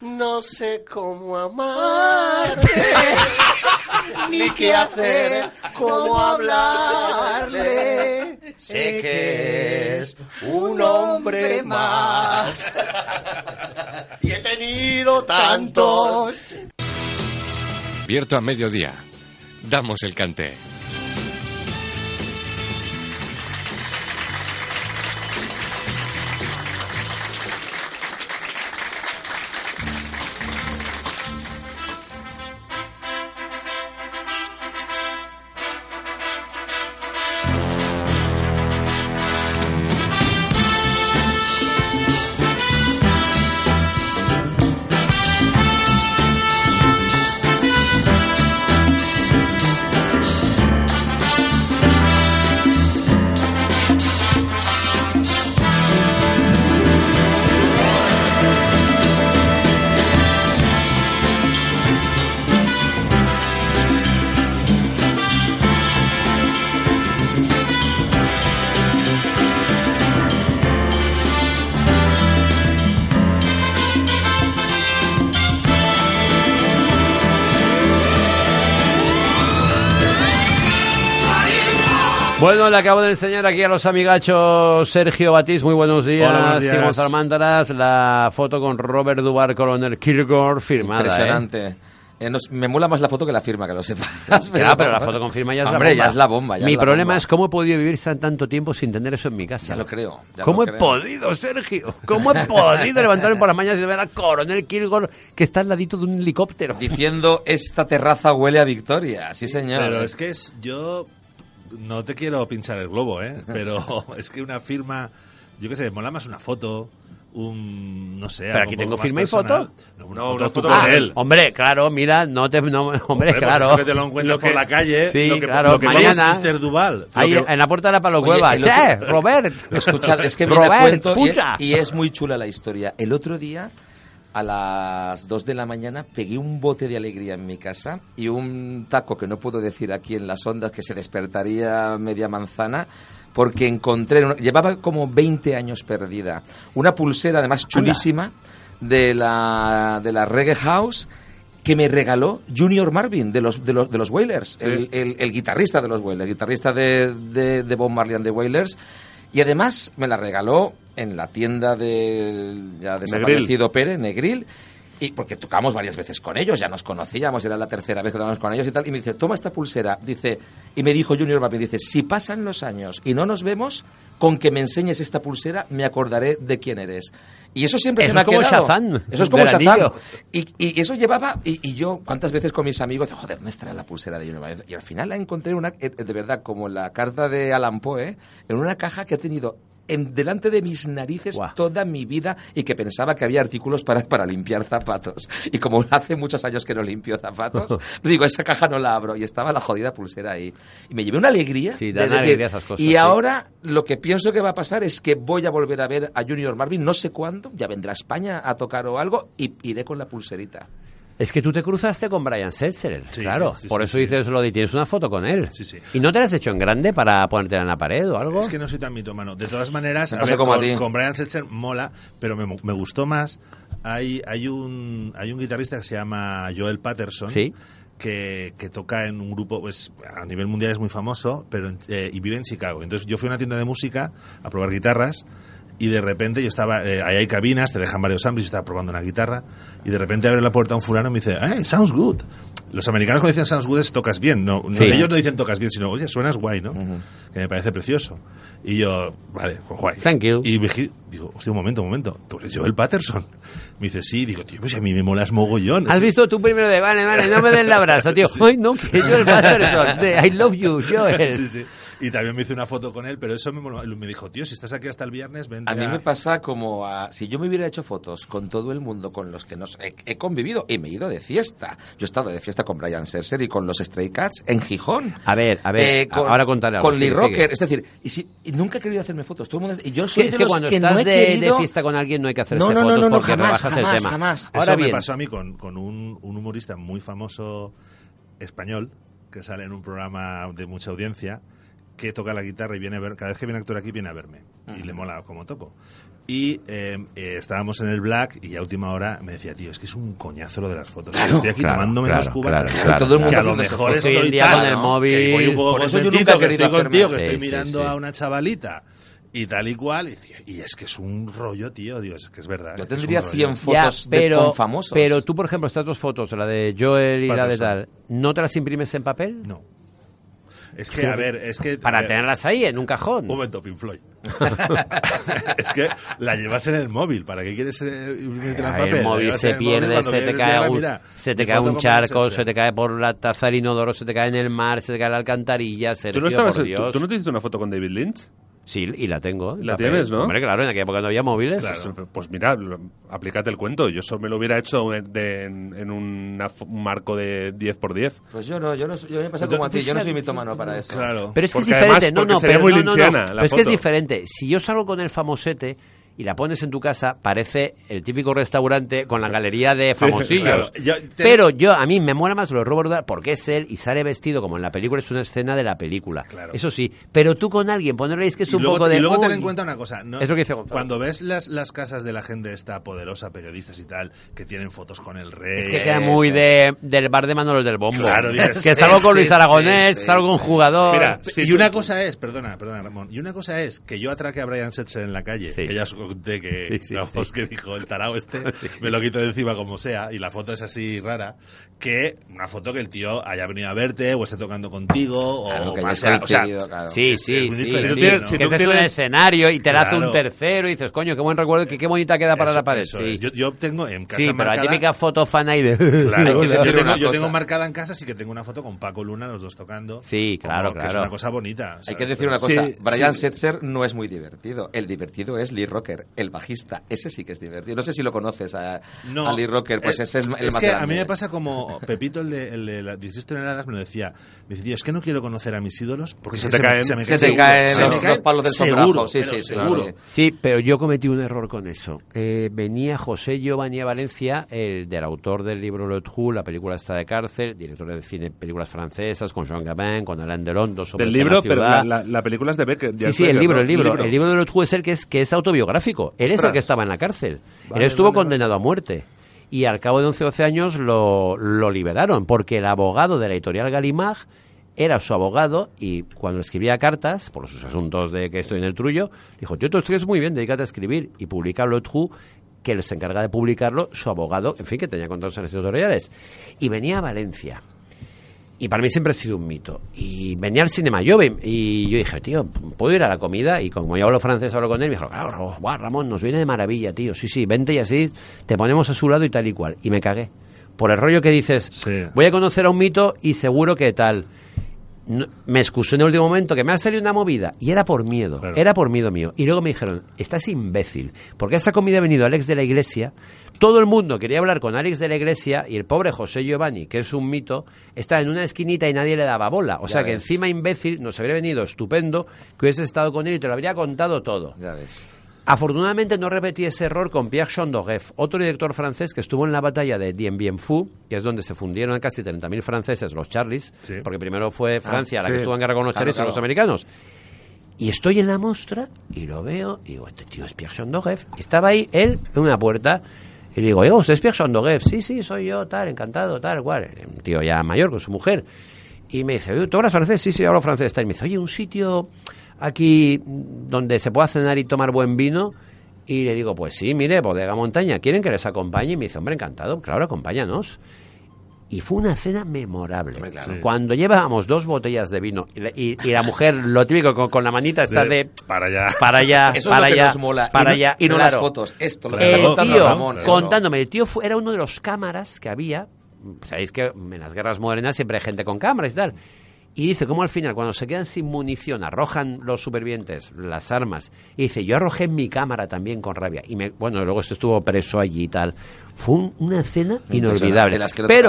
No sé cómo amarte, ni qué hacer, cómo hablarle. Sé que es un hombre más. Y he tenido tantos. Abierto a mediodía. Damos el cante. Bueno, le acabo de enseñar aquí a los amigachos Sergio Batís, muy buenos días. Hola, buenos días. Simón Almándaras, la foto con Robert Duval, Coronel Kierkegaard, firmada. Impresionante. Me mola más la foto que la firma, que lo sepas. Pero la foto con firma ya es Hombre, la bomba. ya es la bomba. Mi problema es cómo he podido vivir tanto tiempo sin tener eso en mi casa. Ya lo creo. ¿Cómo he podido, Sergio? ¿Cómo he podido levantarme por las mañanas y ver a Coronel Kierkegaard que está al ladito de un helicóptero? Diciendo, esta terraza huele a victoria. Sí, señor. Pero es que yo no te quiero pinchar el globo, pero es que una firma, yo qué sé, mola más una foto, no sé. Pero aquí tengo firma y foto. No, una foto con él. Hombre, claro, mira, hombre, claro. Eso que te lo encuentras por la calle. Sí, claro, lo que mañana. Es Mr. Duval. Ahí, en la puerta de la Palocueva. ¡Che, Robert! Escucha, es que viene a Robert, cuento pucha. y es muy chula la historia. El otro día, a las 2 de la mañana, pegué un bote de alegría en mi casa y un taco que no puedo decir aquí en las ondas, que se despertaría media manzana, porque llevaba como 20 años perdida, una pulsera además chulísima de la Reggae House que me regaló Junior Marvin de los Wailers, sí. el guitarrista de los Wailers, guitarrista de Bob Marley and the Wailers, y además me la regaló en la tienda del ya desaparecido Pérez, Negril, y porque tocamos varias veces con ellos, ya nos conocíamos, era la tercera vez que tocamos con ellos y tal, y me dice, toma esta pulsera, dice, y me dijo Junior Marvin, dice, si pasan los años y no nos vemos, con que me enseñes esta pulsera me acordaré de quién eres. Y eso siempre se me ha quedado. Eso es como Shazam. Y eso llevaba, y yo, ¿cuántas veces con mis amigos? Joder, ¿dónde estará la pulsera de Junior Marvin? Y al final la encontré de verdad, como la carta de Allan Poe, en una caja que ha tenido delante de mis narices toda mi vida y que pensaba que había artículos para limpiar zapatos. Y como hace muchos años que no limpio zapatos, digo, esa caja no la abro. Y estaba la jodida pulsera ahí. Y me llevé una alegría. Sí, dan alegría esas cosas. Y ahora lo que pienso que va a pasar es que voy a volver a ver a Junior Marvin, no sé cuándo, ya vendrá a España a tocar o algo, y iré con la pulserita. Es que tú te cruzaste con Brian Setzer, sí, claro. Sí, por eso dices lo de tienes una foto con él. Sí. ¿Y no te la has hecho en grande para ponértela en la pared o algo? Es que no soy tan mitómano. De todas maneras, con Brian Setzer mola, pero me gustó más. Hay un guitarrista que se llama Joel Patterson. Sí. Que toca en un grupo, pues a nivel mundial es muy famoso, pero y vive en Chicago. Entonces yo fui a una tienda de música a probar guitarras. Y de repente yo estaba, ahí hay cabinas, te dejan varios amplis, yo estaba probando una guitarra, y de repente abre la puerta un fulano y me dice, hey, sounds good. Los americanos cuando dicen sounds good es tocas bien, no, sí. Ellos no dicen tocas bien, sino, oye, suenas guay, ¿no? Que me parece precioso. Y yo, vale, pues guay. Thank you. Y digo, hostia, un momento, ¿tú eres Joel Patterson? Me dice, sí, digo, tío, pues a mí me molas mogollón. ¿Has visto tú primero de, vale, no me den la brasa, tío? Sí. Ay, no, que Joel Patterson, I love you, Joel. Sí. Y también me hice una foto con él, pero eso me dijo, tío, si estás aquí hasta el viernes, vente a mí me pasa como si yo me hubiera hecho fotos con todo el mundo con los que he convivido y me he ido de fiesta. Yo he estado de fiesta con Brian Setzer y con los Stray Cats en Gijón. A ver, ahora contaré algo. Con Lee Rocker, es decir, y nunca he querido hacerme fotos. Todo el mundo, y yo soy es que cuando estás de fiesta con alguien no hay que hacerse fotos porque rebajas el tema. Jamás. Ahora eso me pasó a mí con un humorista muy famoso español que sale en un programa de mucha audiencia, que toca la guitarra y viene a ver, cada vez que viene a actuar aquí viene a verme y le mola como toco. Y estábamos en el Black y a última hora me decía, tío, es que es un coñazo lo de las fotos. Claro, estoy aquí tomándome las cubatas. Todo el mundo que a lo haciendo mejor esas fotos. Hoy en estoy día con tal, el ¿no? móvil. Que voy un poco Por eso yo contentito, nunca he que estoy querido contigo, que hacerme- estoy Sí, mirando sí. a una chavalita y tal y cual. Y es que es un rollo, tío, Dios, es que es verdad. Yo es que es tendría un rollo. 100 fotos con famosos. Pero tú, por ejemplo, estas dos fotos, la de Joel y ¿Cuál la de persona? tal, ¿no te las imprimes en papel? No. Es que, a ver, es que... Para tenerlas ahí, en un cajón. Un momento, Pink Floyd. Es que la llevas en el móvil. ¿Para qué quieres imprimirte en papel? El La móvil llevas se en el móvil pierde, cuando se te quieres cae decirle, un, mira, se te mi cae foto un con charco, Miles se te cae por la taza del inodoro, se te cae en el mar, se te cae en la alcantarilla, ¿Tú Sergio, no, estabas, por Dios. ¿tú no te hiciste una foto con David Lynch? Sí, y la tengo. en La papel. tienes, ¿no? Hombre, claro, en aquella época no había móviles. Pues mira, aplícate el cuento. Yo eso me lo hubiera hecho en un marco de 10x10. Pues yo me pasa como a ti, yo no soy mitómano para eso. Claro. Pero es que es Porque diferente, además, no, porque sería pero muy no, lynchiana la Pero es que es foto. diferente. Si yo salgo con el famosete y la pones en tu casa, parece el típico restaurante con la galería de famosillos. claro. Pero a mí me mola más lo de Robert Duvall porque es él y sale vestido como en la película, es una escena de la película. Claro. Eso sí, pero tú con alguien ponerle es que es un luego, poco de... y luego ten en uy, cuenta una cosa. ¿no? Es lo que dice Gonzalo. Cuando ves las casas de la gente esta poderosa, periodistas y tal, que tienen fotos con el rey... Es que queda muy del bar de Manolo del Bombo. Claro, dices, que salgo con sí, Luis sí, Aragonés, sí, salgo con sí. jugador... Mira, Y una cosa es, perdona Ramón, y una cosa es que yo atraque a Brian Setzer en la calle, Sí. que ya os conté que, Sí, vamos, sí. que dijo el tarao me lo quito de encima como sea, y la foto es así rara, que una foto que el tío haya venido a verte, o esté tocando contigo, Claro, o que más, haya o sea, coincidido, claro. Sí, es sí, muy sí. diferente, sí. ¿no? Que Si tú estés en un tienes- escenario y te la hace Claro. un tercero y dices, coño, qué buen recuerdo, qué bonita queda para eso- la pared. eso Sí, es. Yo tengo en casa sí, pero la marcada... típica foto fan ahí de... Claro, Hay que decir una yo cosa. tengo marcada en casa, sí que tengo una foto con Paco Luna, los dos tocando. Sí, claro, Que es claro. una cosa bonita. Hay ¿sabes? que decir una Sí, cosa, Brian sí. Setzer no es muy divertido. El divertido es Lee Rocker, el bajista. Ese sí que es divertido. No sé si lo conoces a Lee Rocker, pues ese es el más que grande. a mí me pasa como Pepito, el de las 16 toneladas, me lo decía. Me decía, tío, es que no quiero conocer a mis ídolos porque Se es que te caen. me Se te seguro. caen Se me los palos del seguro, sombrajo. Sí, pero sí, sí, seguro. sí. Sí, pero yo cometí un error con eso. Venía José Giovanni a Valencia, el del autor del libro Le Trou, la película está de cárcel, director de cine, películas francesas, con Jean Gabin, con Alain Delon, dos sobre Del libro, la pero ciudad. la película es de Becker. Sí, sí, el libro. El libro de Le Trou es el que es autobiográfico. Él es el Ostras. que estaba en la cárcel. Vale, Él estuvo vale, condenado a muerte. Y al cabo de 11 o 12 años lo liberaron, porque el abogado de la editorial Gallimard era su abogado y cuando escribía cartas, por sus asuntos de que estoy en el trullo, dijo, tío, tú escribes muy bien, dedícate a escribir. Y publica Le Trou, que se encarga de publicarlo su abogado, en fin, que tenía contratos en las editoriales. Y venía a Valencia. Y para mí siempre ha sido un mito. Y venía al Cinema Jove y yo dije, tío, ¿puedo ir a la comida? Y como yo hablo francés, hablo con él, me dijo, claro, guau, Ramón, nos viene de maravilla, tío. Sí, vente y así te ponemos a su lado y tal y cual. Y me cagué. Por el rollo que dices, Sí. voy a conocer a un mito y seguro que tal. No, me excusé en el último momento que me ha salido una movida y era por miedo, Claro. era por miedo mío. Y luego me dijeron, estás imbécil, porque a esa comida ha venido Alex de la Iglesia, todo el mundo quería hablar con Alex de la Iglesia y el pobre José Giovanni, que es un mito, está en una esquinita y nadie le daba bola. O Ya sea que ves. encima imbécil nos habría venido estupendo que hubiese estado con él y te lo habría contado todo. Ya ves. Afortunadamente no repetí ese error con Pierre Chandoref, otro director francés que estuvo en la batalla de Dien Bien Phu, que es donde se fundieron casi 30.000 franceses, los Charlies, Sí. porque primero fue Francia la sí. que estuvo en guerra con los Claro, Charlies y claro. los americanos. Y estoy en la muestra y lo veo y digo, este tío es Pierre Chandoref. Estaba ahí él en una puerta y le digo, oiga, ¿usted es Pierre Chandoref? Sí, sí, soy yo, tal, encantado, tal, cual. Un tío ya mayor con su mujer. Y me dice, oye, ¿tú hablas francés? Sí, sí, hablo francés. Tal. Y me dice, oye, un sitio aquí donde se pueda cenar y tomar buen vino. Y le digo, pues sí, mire, Bodega Montaña, ¿quieren que les acompañe? Y me dice, hombre, encantado, claro, acompáñanos. Y fue una cena memorable. Hombre, claro. Sí. Cuando llevábamos 2 botellas de vino y la mujer, lo típico, con la manita está de... Para allá. Para allá, Eso para es lo que allá, nos mola. para y no, allá. y no claro. las fotos. Esto, lo que Claro, está El contando tío Ramón. eso. contándome, el tío era uno de los cámaras que había. Sabéis que en las guerras modernas siempre hay gente con cámaras y tal. Y dice cómo al final, cuando se quedan sin munición, arrojan los supervivientes las armas. Y dice, yo arrojé mi cámara también con rabia. Y bueno, luego estuvo preso allí y tal. Fue una cena inolvidable. El asqueroso, Pero claro.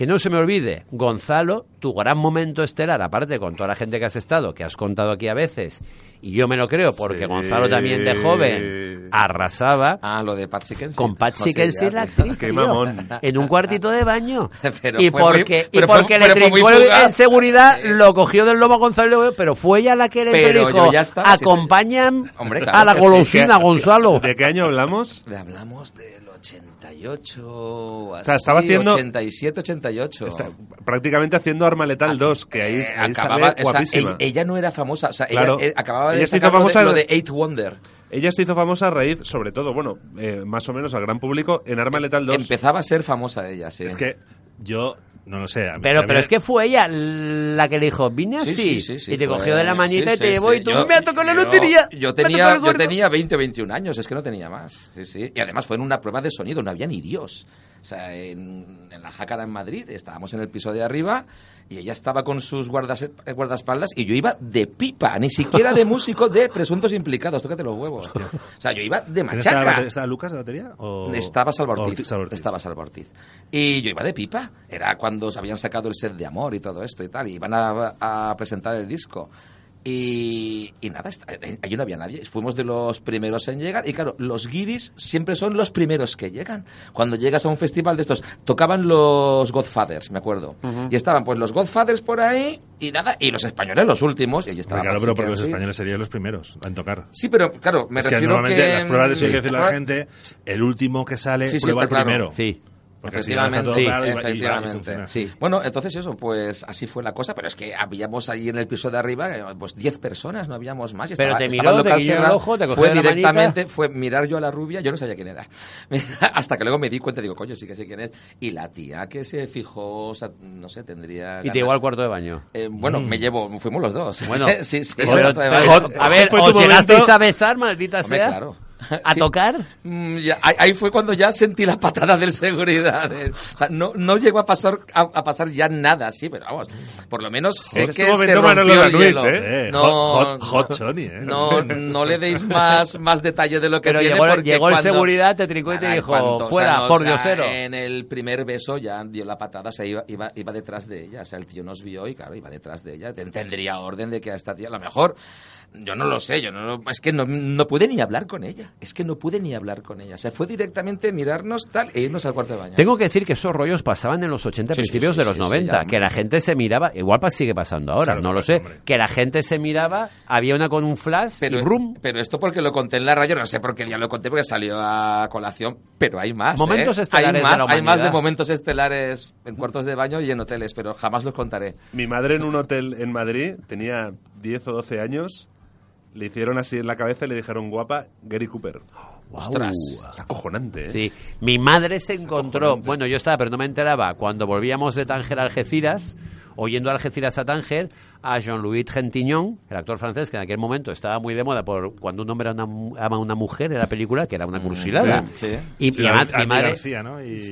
que no se me olvide, Gonzalo, tu gran momento estelar, aparte con toda la gente que has estado, que has contado aquí a veces, y yo me lo creo, porque Sí. Gonzalo también de joven arrasaba. Lo de Patsy Kensit. Con Patsy No sé, Kensit, ya. la actriz, Qué tío, mamón. en un cuartito de baño. Pero y fue muy- porque, pero y fue- porque le pero fue muy trincó el- fugaz. en seguridad, lo cogió del lomo a Gonzalo, pero fue ella la que le Pero dijo, yo ya estaba, sí, sí. acompañan Hombre, claro a la que sí. golosina, Gonzalo. ¿De qué año hablamos? Le hablamos del 88, o así, sea, estaba haciendo- 87, 88. Prácticamente haciendo Arma Letal 2, que ahí acababa, sale guapísima. ella no era famosa, o sea, Claro. ella acababa de Ella se hizo sacar famosa lo de de- Eight Wonder. Ella se hizo famosa a raíz, sobre todo, bueno, más o menos al gran público, en Arma Letal 2. Empezaba a ser famosa ella, sí. Es que yo no lo sé. a mí Pero también- es que fue ella la que le dijo, vine así, Sí, y te fue- cogió de la manita sí, y te sí, llevó sí. y tú Yo- me ha tocado la yo- lotería. Yo me ha tocado tenía, el gordo". 20 o 21 años, es que no tenía más. Sí, sí. Y además fue en una prueba de sonido, no había ni Dios. O sea, en la Jácara en Madrid, estábamos en el piso de arriba y ella estaba con sus guardaespaldas y yo iba de pipa, ni siquiera de músico, de presuntos implicados, tócate los huevos. O sea, yo iba de ¿Quién estaba, machaca. ¿Estaba Lucas de batería? O... Estaba Salva Ortiz. Salva Ortiz. Estaba Salva Ortiz. Y yo iba de pipa. Era cuando se habían sacado el set de Amor y todo esto y tal. Y iban a presentar el disco. Y nada, allí no había nadie. Fuimos de los primeros en llegar. Y claro, los guiris siempre son los primeros que llegan. Cuando llegas a un festival de estos, tocaban los Godfathers, me acuerdo. Y estaban pues los Godfathers por ahí y nada, y los españoles los últimos. Y allí estaba Claro, Patsy pero porque los Kensit. españoles serían los primeros en tocar. Sí, pero claro, me Es que refiero normalmente que... las pruebas de eso hay que Sí. decirle a la gente, el último que sale Sí, sí, prueba el está claro. primero. Sí. Porque así ya está todo Sí, claro y va- y efectivamente. funciona. Sí. Bueno, entonces eso, pues así fue la cosa, pero es que habíamos ahí en el piso de arriba, pues 10 personas, no habíamos más. Y Pero te el miró, local te guiñó el cerrado. ojo, te cogió fue de la directamente, manita. fue mirar yo a la rubia, yo no sabía quién era. Hasta que luego me di cuenta, digo, coño, sí que sé quién es. Y la tía que se fijó, o sea, no sé, tendría... Y te llevó al cuarto de baño. Bueno, fuimos los dos. Bueno, sí, sí. pero- cuarto de baño. a ver, fue tu ¿os llegasteis momento. a besar, maldita Hombre, sea? claro. ¿A Sí. tocar? Ahí fue cuando ya sentí la patada del seguridad. O sea, no llegó a pasar ya nada, sí, pero vamos, por lo menos sé Ese que estuvo se Bento Manolo rompió el Danuit, hielo. ¿eh? Hot Johnny, ¿eh? No le deis más detalle de lo que Pero tiene, llegó porque el cuando- seguridad, te trincó y te Nada, dijo, en cuanto, fuera, o sea, por o sea, diosero. en el primer beso ya dio la patada, o sea, iba detrás de ella. O sea, el tío nos vio y claro, iba detrás de ella. Tendría orden de que a esta tía, a lo mejor, yo no lo sé, es que no pude ni hablar con ella. Es que no pude ni hablar con ella. O sea, fue directamente mirarnos tal e irnos al cuarto de baño. Tengo que decir que esos rollos pasaban en los 80, Sí, principios sí, de sí, los sí, 90, ya, que la gente se miraba, igual sigue pasando ahora, Claro no que lo pasa, sé, hombre. que la gente se miraba, había una con un flash y ¡rum! Pero esto porque lo conté en la radio, no sé por qué día lo conté, porque salió a colación, pero hay más. Momentos ¿eh? estelares de la Hay más de humanidad. momentos estelares en cuartos de baño y en hoteles, pero jamás los contaré. Mi madre en un hotel en Madrid tenía 10 o 12 años, le hicieron así en la cabeza y le dijeron, guapa, Gary Cooper. Ostras. Es acojonante, ¿eh? Sí, mi madre se encontró, bueno, yo estaba, pero no me enteraba, cuando volvíamos de Tánger a Algeciras, oyendo a Algeciras a Tánger, a Jean-Louis Trintignant, el actor francés, que en aquel momento estaba muy de moda por cuando un hombre ama a una mujer en la película, que era una cursilada. Sí. Y Sí, además, mi Andy madre... García, ¿no? Y...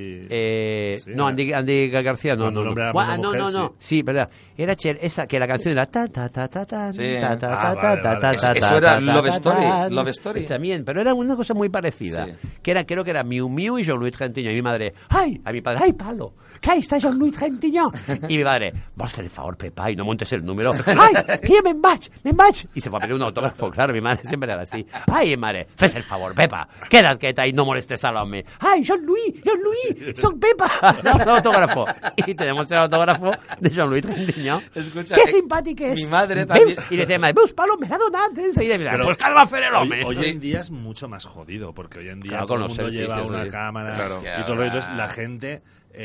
Sí, no, Andy García, no, Cuando no, un hombre no. ama a una No, mujer, no, no, sí, verdad. Era esa que la canción era ta ta ta ta ta Sí. ta ta Ah, ta vale, ta vale. ta ta Eso ta era ta Love ta Story, ta. Love Story. También, pero era una cosa muy parecida. Sí. Que era, creo que era Miu Miu y Jean-Louis Trintignant. Y mi madre, ¡ay! A mi padre, ¡ay, palo! ¿Qué ahí está Jean-Louis Trintignant? Y mi madre, vas a hacer el favor, Pepa, y no montes el número. ¡Ay! ¡Que me'n vaig! Y se fue a pedir un autógrafo, claro, mi madre siempre era así. ¡Ay, madre! Fes el favor, Pepa, quédate quieta y no molestes al hombre. ¡Ay, Jean-Louis! ¡Son Pepa! Damos el autógrafo. Y tenemos el autógrafo de Jean-Louis Trintignant. Escucha, ¡Qué simpático es! mi madre Veus? también. Y le decía, veus, palo, me l'ha donat. Enseguida, y Pero pues ¿qué va a hacer el hombre? Hoy en día es mucho más jodido, porque hoy en día Claro, todo con el los mundo selfies, lleva eso una sí. cámara Claro. y todo lo entonces la gente,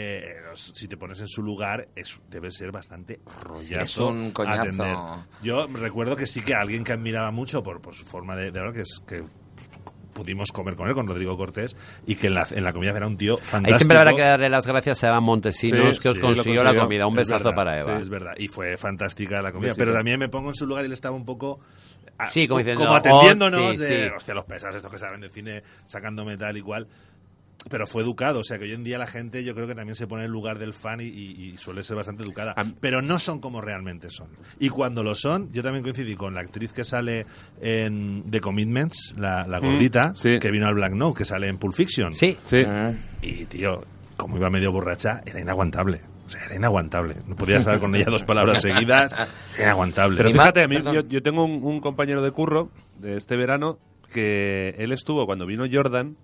si te pones en su lugar, debe ser bastante rollazo Es un coñazo. atender. Yo recuerdo que sí que alguien que admiraba mucho por su forma de hablar, que es que pudimos comer con él, con Rodrigo Cortés, y que en la comida era un tío fantástico. Ahí siempre habrá que darle las gracias a Eva Montesinos, Sí, que os sí, consiguió lo la consiguió. comida. Un Es besazo verdad, para Eva. sí, es verdad, y fue fantástica la comida, Besito. pero también me pongo en su lugar y él estaba un poco... Sí, como diciendo, atendiéndonos sí, de, sí. hostia, los pesados estos que saben de cine, sacándome tal y cual. Pero fue educado, o sea que hoy en día la gente yo creo que también se pone en el lugar del fan y suele ser bastante educada. Pero no son como realmente son. Y cuando lo son, yo también coincidí con la actriz que sale en The Commitments, la gordita, sí. que vino al Black Note, que sale en Pulp Fiction. Sí. Sí. Ah. Y tío, como iba medio borracha, era inaguantable. O sea, era inaguantable. No podías hablar con ella 2 palabras seguidas. Era inaguantable. Pero fíjate, a mí, Perdón. yo tengo un compañero de curro de este verano que él estuvo cuando vino Jordan.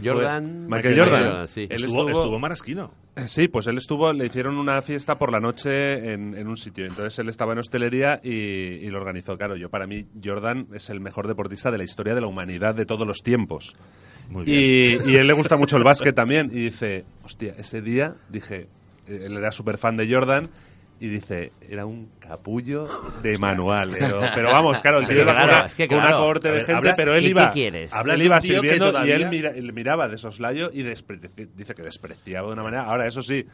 Michael Jordan. Sí. Él Estuvo Marasquino. Sí, pues él estuvo, le hicieron una fiesta por la noche en un sitio. Entonces él estaba en hostelería y lo organizó. Claro, para mí Jordan es el mejor deportista de la historia de la humanidad de todos los tiempos. Muy bien. Y a él le gusta mucho el básquet también. Y dice, hostia, ese día, dije, él era súper fan de Jordan. Y dice, era un capullo de manual. Pero vamos, claro, el tío iba con una cohorte de gente, pero él iba, ¿qué quieres? él iba sirviendo y él miraba de soslayo y dice que despreciaba de una manera. Ahora, eso sí,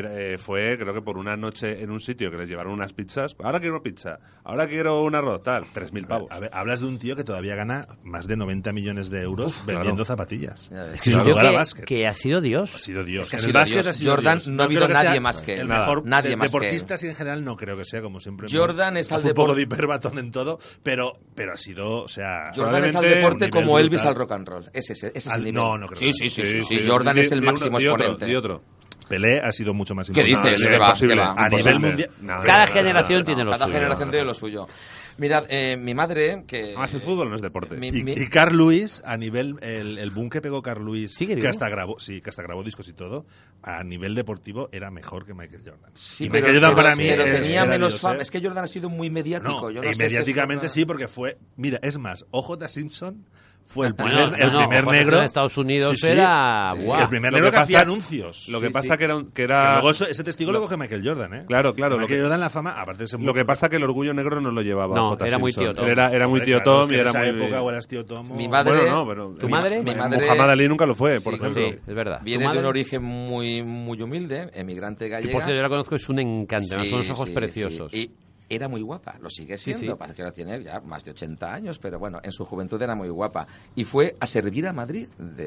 fue creo que por una noche en un sitio que les llevaron unas pizzas. Ahora quiero pizza, ahora quiero un arroz, tal, 3.000 pavos. A ver, hablas de un tío que todavía gana más de 90 millones de euros vendiendo zapatillas. Es Sí, Sin un tío lugar a básquet. que ha sido Dios. Ha sido Dios. Es que ha En sido el básquet Dios. ha sido Jordan Dios. no ha habido creo que sea nadie más que él. el Nada. mejor Nadie más que él. deportistas en general no creo que sea, como siempre. Jordan es al hace un poco deporte. de hiperbatón en todo, pero ha sido, o sea... Jordan es al probablemente deporte un como nivel Elvis brutal. al rock and roll. Ese es el nivel. no creo que Sí, Jordan es el máximo exponente. Y otro. Pelé ha sido mucho más ¿Qué importante. dices? No, ¿Qué va? imposible. ¿Qué va? A nivel Imposible. mundial... Cada generación tiene lo Cada suyo. generación tiene lo suyo. Mirad, mi madre, que... Además, el fútbol no es deporte. Y Carl Lewis, a nivel, el boom que pegó Carl Lewis, ¿Sigue que vivo? hasta grabó discos y todo, a nivel deportivo era mejor que Michael Jordan. Sí, y pero, Michael Jordan para mí pero es- tenía era menos Dios, fama. ¿eh? Es que Jordan ha sido muy mediático. No, Yo no sé si mediáticamente es sí, porque fue... Mira, es más, O.J. Simpson fue el primer, Bueno, el primer J. negro... en Estados Unidos Sí, sí, era... que ¡Guau! el primer Lo negro que que hacía pasa- anuncios. Lo que Sí, pasa sí. que Que era... luego ese testigo lo coge Michael Jordan, ¿eh? Claro, claro. Michael Jordan la fama, aparte de ser Lo que pasa que el orgullo negro no lo llevaba. No, J. era muy Simpson. tío Tom. Él era muy tío Claro, es Tom que y en era esa muy... época o eras tío Tom o- Mi madre- Bueno, no, pero... ¿Tu madre? Mi madre Muhammad Ali nunca lo fue, por Sí, ejemplo. Sí, es verdad. viene ¿Tu de madre? un origen muy humilde, emigrante Y gallega. por cierto, yo la conozco, es un encanto, Sí, son unos ojos sí, preciosos. sí. Y era muy guapa, lo sigue siendo. sí. Parece que ahora tiene ya más de 80 años, pero bueno, en su juventud era muy guapa. Y fue a servir a Madrid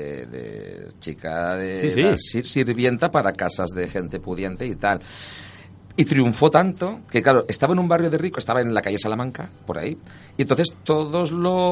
de chica de Sí, sí. la sirvienta para casas de gente pudiente y tal. Y triunfó tanto que, claro, estaba en un barrio de rico, estaba en la calle Salamanca, por ahí. Y entonces todos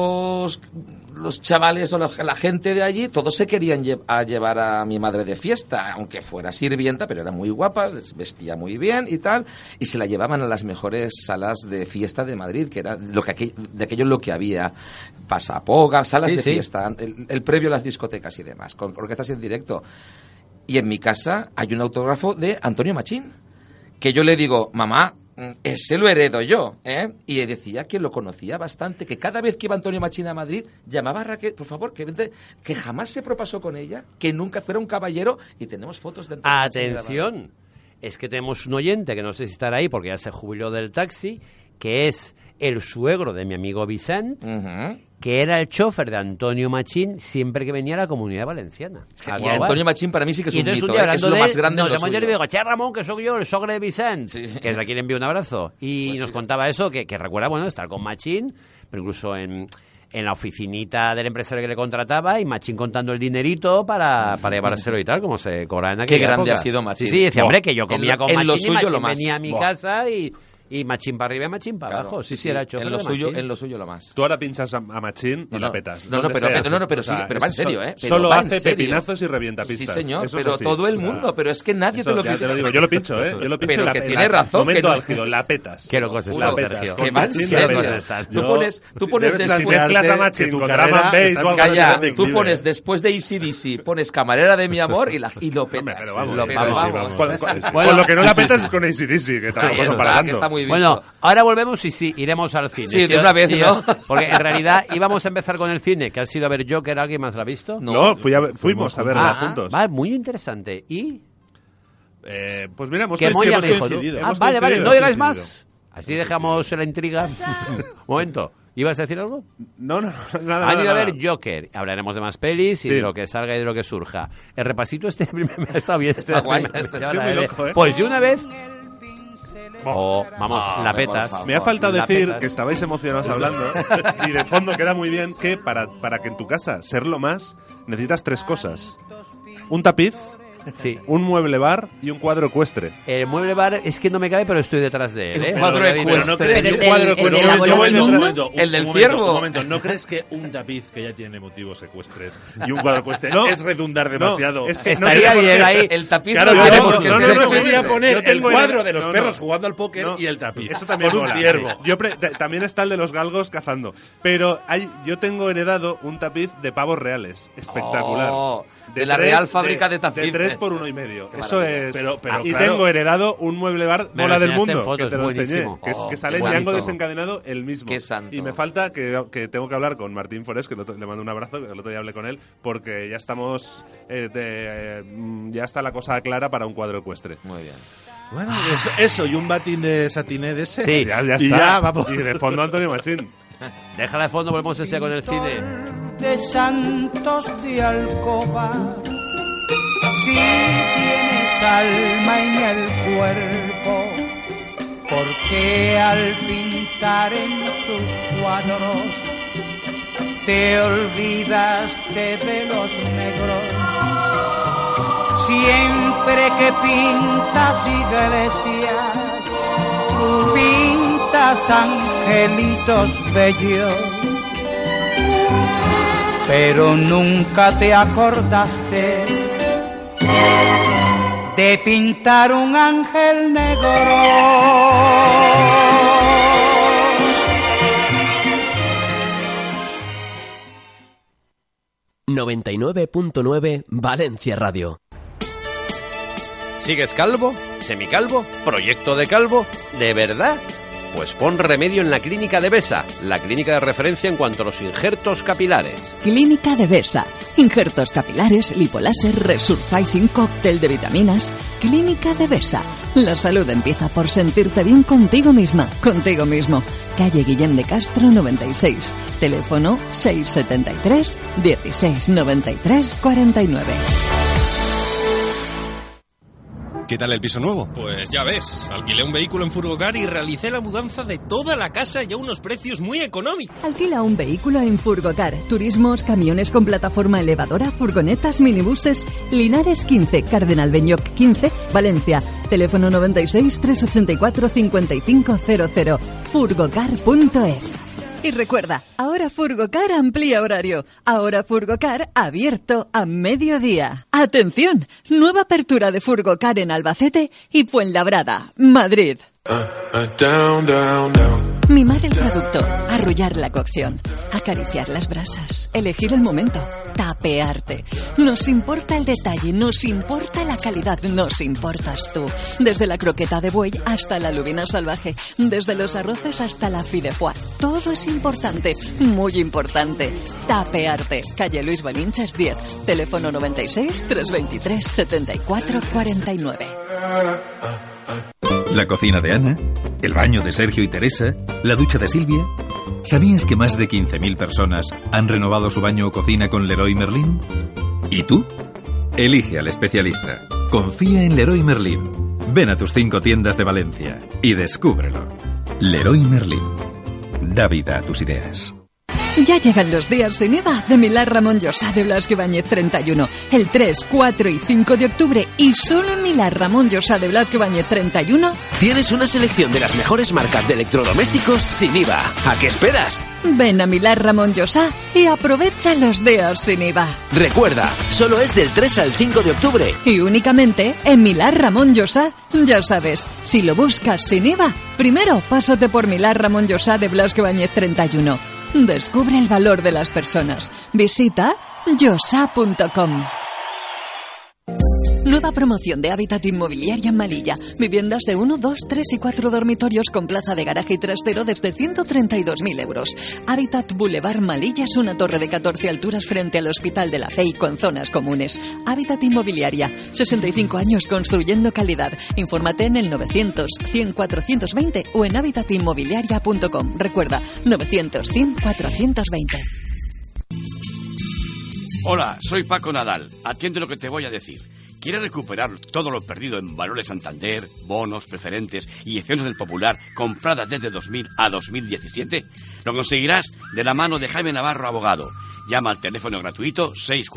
los chavales o la gente de allí, todos se querían llevar a mi madre de fiesta, aunque fuera sirvienta, pero era muy guapa, vestía muy bien y tal. Y se la llevaban a las mejores salas de fiesta de Madrid, que era de aquello lo que había. Pasapoga, salas Sí, de sí. fiesta, el previo a las discotecas y demás, con orquestas en directo. Y en mi casa hay un autógrafo de Antonio Machín, que yo le digo, mamá, ese lo heredo yo, ¿eh? Y decía que lo conocía bastante, que cada vez que iba Antonio Machín a Madrid, llamaba a Raquel, por favor, que vente, que jamás se propasó con ella, que nunca fuera un caballero, y tenemos fotos de Antonio Machín grabadas. Atención, es que tenemos un oyente que no sé si estará ahí porque ya se jubiló del taxi, que es el suegro de mi amigo Vicent, Ujú. que era el chofer de Antonio Machín siempre que venía a la Comunidad Valenciana. a Y grabar. Antonio Machín para mí sí que es Y un entonces mito, un día ¿eh? Es hablando lo de más él, grande en nos lo llamó y le suyo. digo, che Ramón, que soy yo, el sogre de Vicent, Sí. que desde aquí le envío un abrazo. Y Pues nos mira. contaba eso, que recuerda, bueno, estar con Machín, pero incluso en la oficinita del empresario que le contrataba y Machín contando el dinerito para llevárselo y tal, como se cobraba en aquella Qué grande época. ha sido Machín. Sí, sí, decía, Buah. hombre, que yo En comía lo- con en Machín lo y suyo Machín lo más. venía a mi Buah. casa y Machín para arriba y Machín para abajo. Sí, sí, era chofer en lo de suyo, Machín. en lo suyo lo más. Tú ahora pinchas a Machín y No, la no. petas. No, no, donde pero- sea. no, no, pero sí, pero va en serio, ¿eh? Pero Solo va en hace serio. pepinazos y revienta Sí, pistas. señor, Eso es pero así. todo el O sea, mundo, pero es que nadie eso te lo ya te critica. lo digo, yo lo pincho, ¿eh? Yo lo pincho Pero y la que petas. tiene razón, Momento que no- álgido, la petas. Qué locos Juro, están, petas. Sergio. Que va en Machín serio. la petas. están. Tú pones debes después... mezclas a Machín que tu con carrera Drum and Bass está o algo Calla, así. tú pones después de AC/DC, pones Camarera de mi amor y lo petas. Hombre, pero vamos, Lo sí, petas, sí, vamos. vamos. Bueno, Con lo que no sí, la sí, petas sí. es con AC/DC, que tampoco Ahí es para está, que tanto. está muy visto. Bueno, ahora volvemos y sí, iremos al cine. Sí, de una vez, ¿no? Porque en realidad íbamos a empezar con el cine, que ha sido a ver Joker, ¿alguien más la ha visto? No, fuimos a verla juntos. Vale, muy interesante. ¿Y? Pues mira, hemos ¿Qué Moya hemos me dijo? coincidido, Ah, hemos vale, vale, coincidido, no digáis hemos más. Así dejamos la intriga. Momento. ¿Ibas a decir algo? No, nada. Han ido a nada. ver Joker. Hablaremos de más pelis y Sí. de lo que salga y de lo que surja. El repasito este primer me ha estado bien. Está guay, primer- está ya muy la loco, ¿eh? Pues yo una vez... vamos, la por petas. favor. Me ha faltado La decir petas. que estabais emocionados hablando y de fondo queda muy bien que para que en tu casa ser lo más necesitas 3 cosas. Un tapiz, Sí. un mueble bar y un cuadro ecuestre. El mueble bar es que no me cabe, pero estoy detrás de él. El cuadro Pero no crees que ¿El un cuadro del- ecuestre... el del abuelo del mundo? Un ¿El del momento, ciervo? Un momento, ¿no crees que un tapiz que ya tiene motivos ecuestres y un cuadro ecuestre No. es redundar demasiado? es que Estaría bien ahí. El tapiz Claro, no yo tenemos que no ser prefería ecuestre. poner Yo el tengo cuadro de los no, perros no. jugando al póker No. y el tapiz. Eso también con un mola. ciervo. También está el de los galgos cazando. Pero yo tengo heredado un tapiz de pavos reales. Espectacular. Oh, de la Real Fábrica de Tapices. De 3 por 1,5. Qué Eso maravilla. es. Pero y claro. tengo heredado un mueble bar Me lo bola del enseñaste en mundo. fotos, Que te lo enseñé. buenísimo. Que Oh, sale qué en Django santo. desencadenado el mismo. Qué santo. Y me falta que tengo que hablar con Martín Forés, que le mando un abrazo, que el otro día hablé con él, porque ya estamos. Ya está la cosa clara para un cuadro ecuestre. Muy bien. Bueno, eso y un batín de satiné de ese. Sí. Ya Y está. ya, vamos. Y de fondo Antonio Machín. Déjala de fondo, volvemos a con el cine. De santos de alcoba, si tienes alma en el cuerpo, porque al pintar en tus cuadros te olvidaste de los negros. Siempre que pintas iglesias, pintas angelitos bellos, pero nunca te acordaste de pintar un ángel negro. 99.9 Valencia Radio. ¿Sigues calvo? ¿Semicalvo? ¿Proyecto de calvo? ¿De verdad? Pues pon remedio en la Clínica de Besa, la clínica de referencia en cuanto a los injertos capilares. Clínica de Besa. Injertos capilares, lipoláser, resurfacing, cóctel de vitaminas. Clínica de Besa. La salud empieza por sentirte bien contigo misma, contigo mismo. Calle Guillem de Castro 96. Teléfono 673 16 93 49. ¿Qué tal el piso nuevo? Pues ya ves, alquilé un vehículo en Furgocar y realicé la mudanza de toda la casa y a unos precios muy económicos. Alquila un vehículo en Furgocar. Turismos, camiones con plataforma elevadora, furgonetas, minibuses. Linares 15, Cardenal Beñoc 15, Valencia. Teléfono 96 384 5500. Furgocar.es. Y recuerda, ahora Furgocar amplía horario. Ahora Furgocar abierto a mediodía. ¡Atención! Nueva apertura de Furgocar en Albacete y Fuenlabrada, Madrid. Mimar el producto, arrullar la cocción, acariciar las brasas, elegir el momento, tapearte. Nos importa el detalle, nos importa la calidad, nos importas tú. Desde la croqueta de buey hasta la lubina salvaje, desde los arroces hasta la fideuà. Todo es importante, muy importante. Tapearte. Calle Luis Balinches 10, teléfono 96 323 74 49. La cocina de Ana, el baño de Sergio y Teresa, la ducha de Silvia. ¿Sabías que más de 15.000 personas han renovado su baño o cocina con Leroy Merlin? ¿Y tú? Elige al especialista. Confía en Leroy Merlin. Ven a tus 5 tiendas de Valencia y descúbrelo. Leroy Merlin. Da vida a tus ideas. Ya llegan los días sin IVA de Milán Ramón Llosa de Blasco Ibáñez 31. El 3, 4 y 5 de octubre y solo en Milán Ramón Llosa de Blasco Ibáñez 31. Tienes una selección de las mejores marcas de electrodomésticos sin IVA. ¿A qué esperas? Ven a Milán Ramón Llosa y aprovecha los días sin IVA. Recuerda, solo es del 3 al 5 de octubre. Y únicamente en Milán Ramón Llosa. Ya sabes, si lo buscas sin IVA, primero pásate por Milán Ramón Llosa de Blasco Ibáñez 31. Descubre el valor de las personas. Visita llosa.com. Nueva promoción de Hábitat Inmobiliaria en Malilla. Viviendas de 1, 2, 3 y 4 dormitorios con plaza de garaje y trastero desde 132.000 euros. Hábitat Boulevard Malilla es una torre de 14 alturas frente al Hospital de la Fe y con zonas comunes. Hábitat Inmobiliaria. 65 años construyendo calidad. Infórmate en el 900 100 420 o en habitatinmobiliaria.com. Recuerda, 900 100 420. Hola, soy Paco Nadal. Atiende lo que te voy a decir. ¿Quieres recuperar todo lo perdido en Valores Santander, bonos, preferentes y acciones del Popular compradas desde 2000 a 2017? Lo conseguirás de la mano de Jaime Navarro, abogado. Llama al teléfono gratuito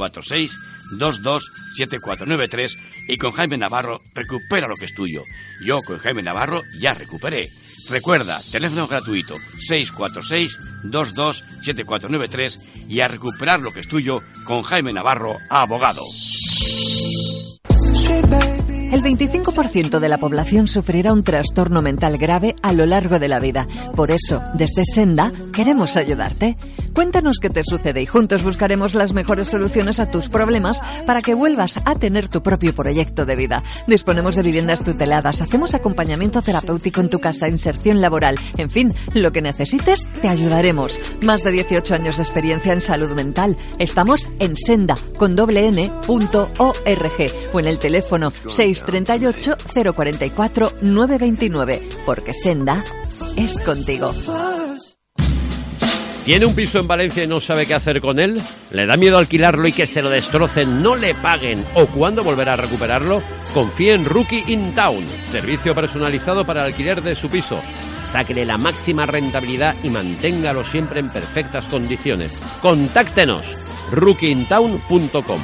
646-227493 y con Jaime Navarro recupera lo que es tuyo. Yo con Jaime Navarro ya recuperé. Recuerda, teléfono gratuito 646-227493 y a recuperar lo que es tuyo con Jaime Navarro, abogado. El 25% de la población sufrirá un trastorno mental grave a lo largo de la vida. Por eso, desde Senda, queremos ayudarte. Cuéntanos qué te sucede y juntos buscaremos las mejores soluciones a tus problemas para que vuelvas a tener tu propio proyecto de vida. Disponemos de viviendas tuteladas, hacemos acompañamiento terapéutico en tu casa, inserción laboral. En fin, lo que necesites, te ayudaremos. Más de 18 años de experiencia en salud mental. Estamos en Senda, con n.org o en el teléfono 638 044 929, porque Senda es contigo. ¿Tiene un piso en Valencia y no sabe qué hacer con él? ¿Le da miedo alquilarlo y que se lo destrocen, no le paguen o cuándo volverá a recuperarlo? Confíe en Rookie in Town, servicio personalizado para el alquiler de su piso. Sáquele la máxima rentabilidad y manténgalo siempre en perfectas condiciones. Contáctenos, rookieintown.com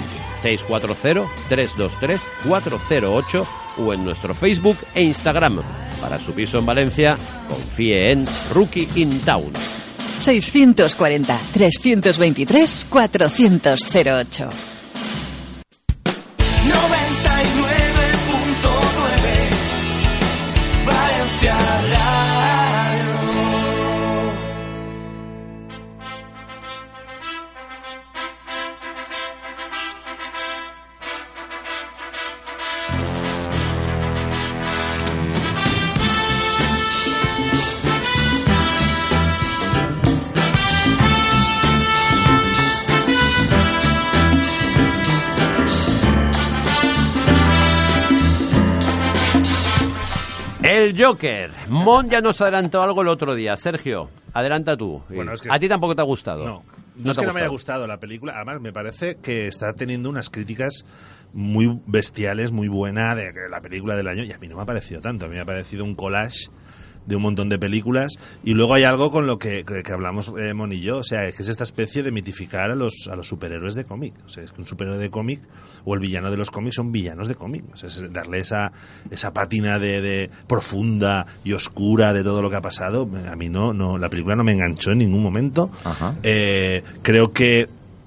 640-323-408 o en nuestro Facebook e Instagram. Para su piso en Valencia, confíe en Rookie in Town. 640-323-408. 99.9 Valencia Radio. El Joker. Mon ya nos adelantó algo el otro día. Sergio, adelanta tú. Bueno, es que ¿A ti tampoco te ha gustado? No es que no me haya gustado la película. Además, me parece que está teniendo unas críticas muy bestiales, muy buenas de la película del año. Y a mí no me ha parecido tanto. A mí me ha parecido un collage de un montón de películas. Y luego hay algo con lo que hablamos Mon y yo. O sea, que es esta especie de mitificar a los superhéroes de cómic. O sea, es que un superhéroe de cómic o el villano de los cómics son villanos de cómic. O sea, es darle esa pátina de profunda y oscura de todo lo que ha pasado. A mí no la película no me enganchó en ningún momento. Creo que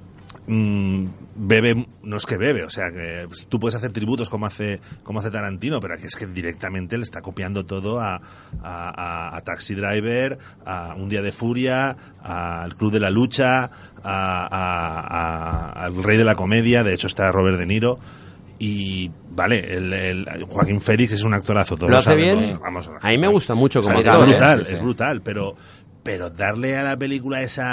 bebe, no es que bebe, o sea, que tú puedes hacer tributos como hace Tarantino, pero aquí es que directamente le está copiando todo a Taxi Driver, a Un día de furia, al Club de la lucha, al Rey de la comedia. De hecho está Robert De Niro. Y vale, el Joaquín Phoenix es un actorazo. Todos ¿Lo hace bien? Vamos, a mí me gusta mucho como actor. Es brutal, es brutal, pero darle a la película ese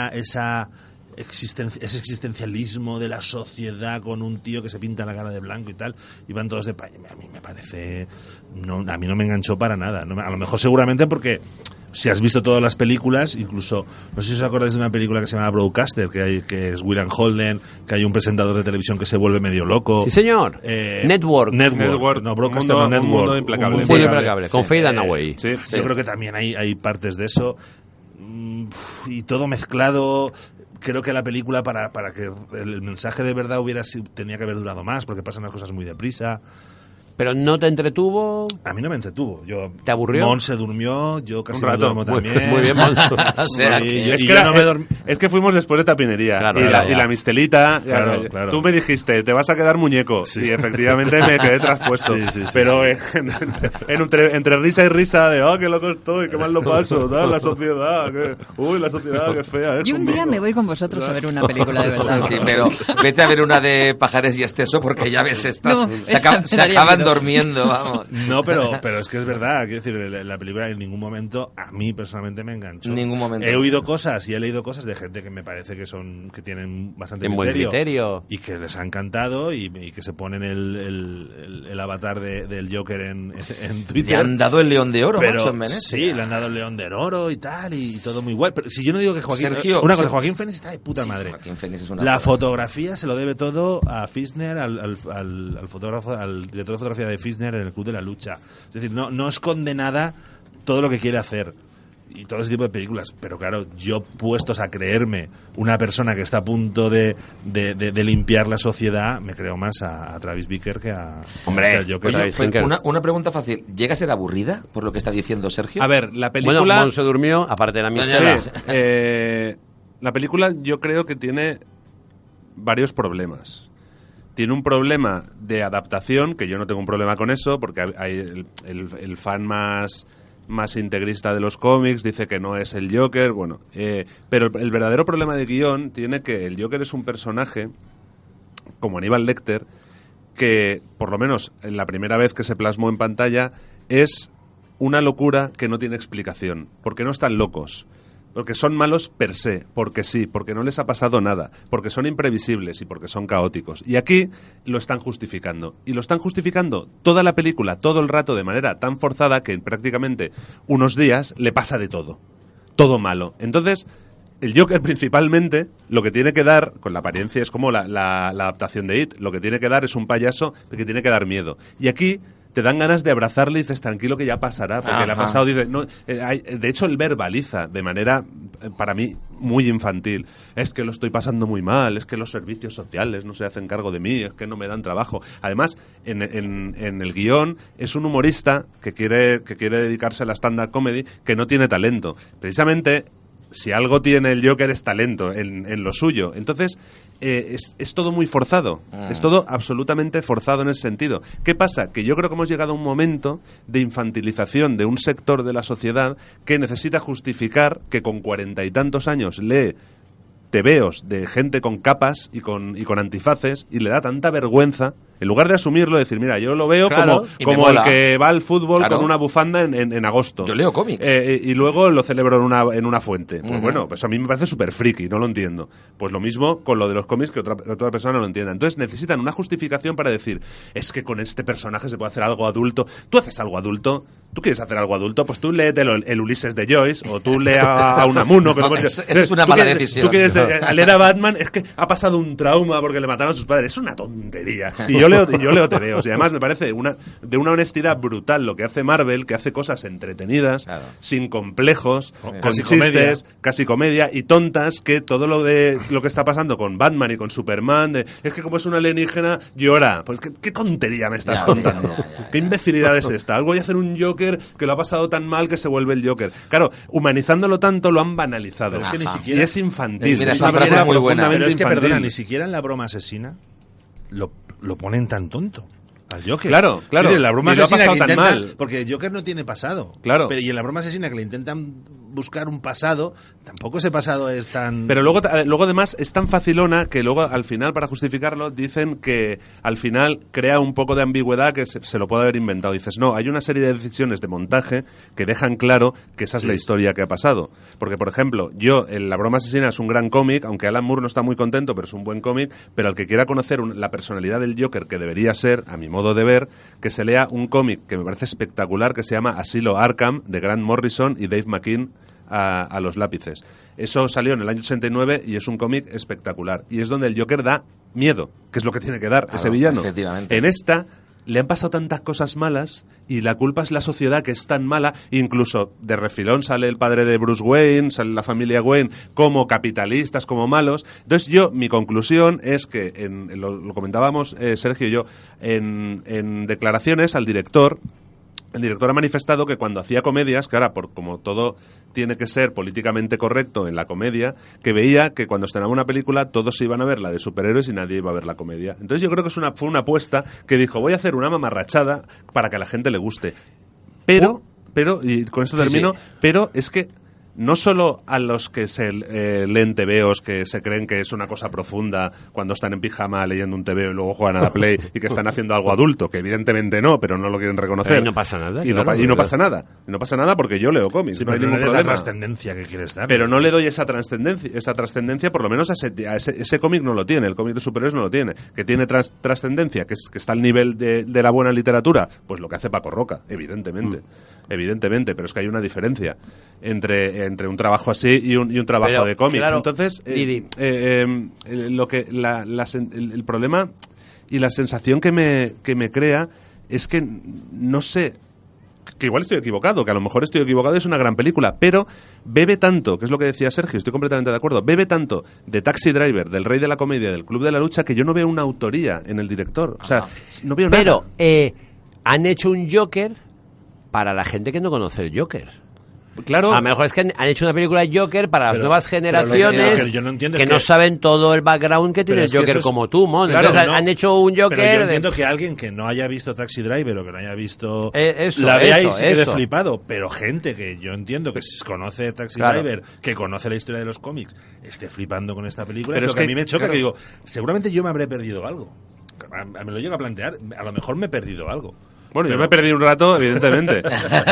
existencialismo de la sociedad con un tío que se pinta la cara de blanco y tal, y van todos de paño, a mí me parece, a mí no me enganchó para nada. A lo mejor seguramente porque si has visto todas las películas, incluso, no sé si os acordáis de una película que se llama Broadcaster, que es William Holden, que hay un presentador de televisión que se vuelve medio loco. Sí, señor. Network. No, Broadcaster, no, Network. Un mundo implacable. Un mundo implacable. Con Faye Dunaway. Sí. Yo creo que también hay partes de eso. Y todo mezclado. Creo que la película, para que el mensaje de verdad tenía que haber durado más, porque pasan las cosas muy deprisa. ¿Pero no te entretuvo? A mí no me entretuvo. ¿Te aburrió? Mon se durmió, yo casi me duermo también. Muy bien, Mon. Es que fuimos después de Tapinería. Claro, y la mistelita. Claro. Tú me dijiste, te vas a quedar muñeco. Sí. Y efectivamente me quedé traspuesto. Sí, pero entre risa y risa de, qué loco estoy, qué mal lo paso, la sociedad, la sociedad, qué fea es. Y un día me voy con vosotros a ver una película de verdad. Sí, pero vete a ver una de Pajares y Esteso porque ya ves, se acaban durmiendo, vamos. No, pero es que es verdad. Quiero decir, la película en ningún momento a mí personalmente me enganchó. En ningún momento. He oído cosas y he leído cosas de gente que me parece que tienen bastante criterio y que les ha encantado y que se ponen el avatar del Joker en Twitter. Le han dado el León de Oro, pero, macho, en Venecia. Sí, le han dado el León de Oro y tal, y todo muy guay. Pero si yo no digo que Joaquín Phoenix está de puta madre. Joaquín Phoenix es una la fotografía se lo debe todo a Fichtner, al fotógrafo, al director de fotografía de Fichtner en el Club de la Lucha. Es decir, no esconde nada todo lo que quiere hacer. y todo ese tipo de películas. Pero claro, yo puestos a creerme una persona que está a punto de limpiar la sociedad, me creo más a Travis Bickle que a Joker. Una pregunta fácil. ¿Llega a ser aburrida por lo que está diciendo Sergio? A ver, la película... Bueno, Mon se durmió, aparte de la mistela. Sí, la película yo creo que tiene varios problemas. Tiene un problema de adaptación, que yo no tengo un problema con eso, porque hay el fan más integrista de los cómics dice que no es el Joker, bueno, pero el verdadero problema de guión tiene que el Joker es un personaje, como Aníbal Lecter, que, por lo menos en la primera vez que se plasmó en pantalla, es una locura que no tiene explicación, porque no están locos. Porque son malos per se, porque sí, porque no les ha pasado nada, porque son imprevisibles y porque son caóticos. Y aquí lo están justificando. Y lo están justificando toda la película, todo el rato, de manera tan forzada que en prácticamente unos días le pasa de todo. Todo malo. Entonces, el Joker principalmente lo que tiene que dar, con la apariencia es como la adaptación de It, lo que tiene que dar es un payaso que tiene que dar miedo. Y aquí te dan ganas de abrazarle y dices, tranquilo que ya pasará, porque le ha pasado. Dice, no, de hecho, él verbaliza de manera, para mí, muy infantil. Es que lo estoy pasando muy mal, es que los servicios sociales no se hacen cargo de mí, es que no me dan trabajo. Además, en el guión, es un humorista que quiere dedicarse a la stand-up comedy que no tiene talento. Precisamente, si algo tiene el Joker es talento en lo suyo. Entonces, es todo muy forzado. Es todo absolutamente forzado en ese sentido. ¿Qué pasa? Que yo creo que hemos llegado a un momento de infantilización de un sector de la sociedad que necesita justificar que con 40 y tantos años lee tebeos de gente con capas y con antifaces y le da tanta vergüenza, en lugar de asumirlo, decir, mira, yo lo veo como el que va al fútbol con una bufanda en agosto. Yo leo cómics. Y luego lo celebro en una fuente. Pues bueno, pues a mí me parece súper friki, no lo entiendo. Pues lo mismo con lo de los cómics, que otra persona no lo entienda. Entonces necesitan una justificación para decir, es que con este personaje se puede hacer algo adulto. ¿Tú haces algo adulto? ¿Tú quieres hacer algo adulto? Pues tú léete el Ulises de Joyce, o tú lee a Unamuno. Que esa es una mala decisión. Tú quieres leer a Batman, es que ha pasado un trauma porque le mataron a sus padres. Es una tontería. Y yo leo tebeos. Y además me parece de una honestidad brutal lo que hace Marvel, que hace cosas entretenidas, sin complejos, con chistes, casi comedia, y tontas, que todo lo que está pasando con Batman y con Superman, es que como es una alienígena, llora. Pues ¿qué tontería me estás contando? ¿Qué imbecilidad es esta? Algo voy a hacer un Joker que lo ha pasado tan mal que se vuelve el Joker. Claro, humanizándolo tanto lo han banalizado. Pero es que ni siquiera, y es infantil. Mira, esa frase es muy buena. Pero es que, perdona, ni siquiera en La broma asesina lo ponen tan tonto al Joker. Claro. Mire, la broma asesina que tan mal. Porque el Joker no tiene pasado. Claro. Pero y en la broma asesina que le intentan buscar un pasado, tampoco ese pasado es tan... Pero luego además es tan facilona que luego al final, para justificarlo, dicen que al final crea un poco de ambigüedad que se lo puede haber inventado. Dices, no, hay una serie de decisiones de montaje que dejan claro que esa es la historia que ha pasado. Porque, por ejemplo, La broma asesina es un gran cómic, aunque Alan Moore no está muy contento, pero es un buen cómic, pero al que quiera conocer la personalidad del Joker, que debería ser, a mi modo de ver, que se lea un cómic que me parece espectacular, que se llama Asilo Arkham, de Grant Morrison y Dave McKean a los lápices. Eso salió en el año 89 y es un cómic espectacular. Y es donde el Joker da miedo, que es lo que tiene que dar ese villano. En esta le han pasado tantas cosas malas y la culpa es la sociedad, que es tan mala. Incluso de refilón sale el padre de Bruce Wayne, sale la familia Wayne como capitalistas, como malos. Entonces mi conclusión es que, lo comentábamos Sergio y yo, en declaraciones al director, el director ha manifestado que cuando hacía comedias, que ahora como todo tiene que ser políticamente correcto en la comedia, que veía que cuando estrenaba una película todos se iban a ver la de superhéroes y nadie iba a ver la comedia. Entonces yo creo que fue una apuesta que dijo, voy a hacer una mamarrachada para que a la gente le guste. Pero, y con esto termino, pero es que no solo a los que se leen tebeos, que se creen que es una cosa profunda cuando están en pijama leyendo un tebeo y luego juegan a la Play y que están haciendo algo adulto, que evidentemente no, pero no lo quieren reconocer. Pero no pasa nada. Y no pasa nada. No pasa nada porque yo leo cómics. Sí, no hay pero ningún no le problema. da la trascendencia que quieres dar. Pero no le doy esa trascendencia, por lo menos a ese cómic no lo tiene. El cómic de superhéroes no lo tiene. Que tiene trascendencia, que está al nivel de la buena literatura, pues lo que hace Paco Roca, evidentemente. Evidentemente, pero es que hay una diferencia entre un trabajo así y un trabajo de cómic. Claro, entonces, el problema y la sensación que me crea es que no sé que igual estoy equivocado, que a lo mejor estoy equivocado, es una gran película, pero bebe tanto, que es lo que decía Sergio, estoy completamente de acuerdo, bebe tanto de Taxi Driver, del Rey de la Comedia, del Club de la Lucha, que yo no veo una autoría en el director. O sea, no veo nada. Pero han hecho un Joker para la gente que no conoce el Joker. Claro. A lo mejor es que han hecho una película de Joker para las nuevas generaciones que no saben todo el background que tiene el Joker como tú, Mon. Claro, entonces han hecho un Joker... Pero yo entiendo que alguien que no haya visto Taxi Driver o que no haya visto... la vea y se quede flipado. Pero gente que yo entiendo que conoce Taxi Driver, que conoce la historia de los cómics, esté flipando con esta película. Pero es que a mí me choca que digo, seguramente yo me habré perdido algo. Me lo llego a plantear, a lo mejor me he perdido algo. Bueno, yo me he perdido un rato, evidentemente.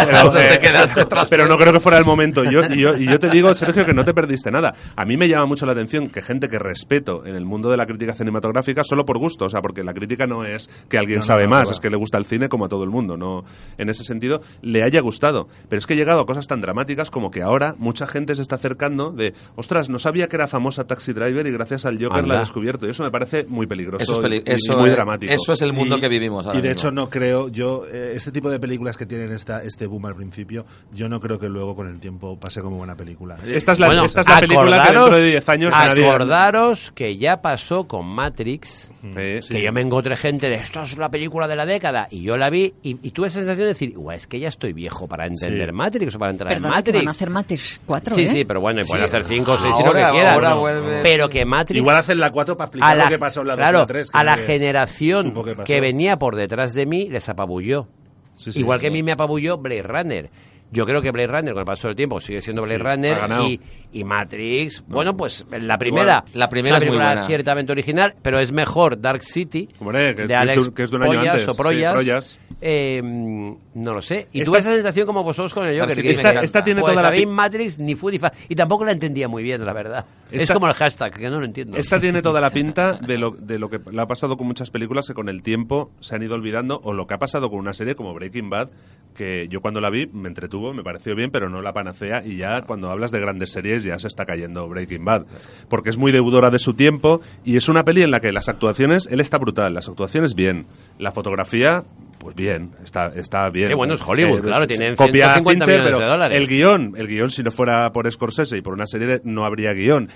Pero no creo que fuera el momento. Y yo te digo, Sergio, que no te perdiste nada. A mí me llama mucho la atención que gente que respeto en el mundo de la crítica cinematográfica solo por gusto, o sea, porque la crítica no es que alguien sabe más, es que le gusta el cine como a todo el mundo, no, en ese sentido le haya gustado. Pero es que he llegado a cosas tan dramáticas como que ahora mucha gente se está acercando de, ostras, no sabía que era famosa Taxi Driver y gracias al Joker la he descubierto. Y eso me parece muy peligroso y muy dramático. Eso es el mundo que vivimos ahora. Y de hecho no creo, este tipo de películas que tienen este boom al principio, yo no creo que luego con el tiempo pase como buena película. Esta es la película que dentro de 10 años acordaros que ya pasó con Matrix, que yo me encontré gente de esto es la película de la década, y yo la vi y tuve esa sensación de decir, es que ya estoy viejo para entender Matrix o para entrar en Matrix. Van a hacer Matrix 4, Sí, pero bueno, y pueden hacer 5 o 6 si lo que quieran. Pero que Matrix... Igual hacen la 4 para explicar lo que pasó en la 2 y la 3. A la generación que venía por detrás de mí les apabulló. Igual que a mí me apabulló Blade Runner. Yo creo que Blade Runner, con el paso del tiempo, sigue siendo Blade Runner y Matrix, bueno, pues la primera es muy buena. Ciertamente original, pero es mejor Dark City de Alex que es de un año antes, o Proyas. No lo sé. Y tuve esa sensación como vosotros con el Joker. Esta tiene toda la Matrix ni fu ni fa. Y tampoco la entendía muy bien, la verdad. Es como el hashtag, que no lo entiendo. Esta tiene toda la pinta de lo que le ha pasado con muchas películas que con el tiempo se han ido olvidando, o lo que ha pasado con una serie como Breaking Bad, que yo cuando la vi me entretuvo, me pareció bien, pero no la panacea, y ya cuando hablas de grandes series ya se está cayendo Breaking Bad, porque es muy deudora de su tiempo, y es una peli en la que las actuaciones, él está brutal, las actuaciones bien, la fotografía... Pues bien, está bien. Qué bueno es Hollywood, claro, tienen copia 150 Fincher, millones de dólares. El guión, si no fuera por Scorsese y por una serie no habría guión.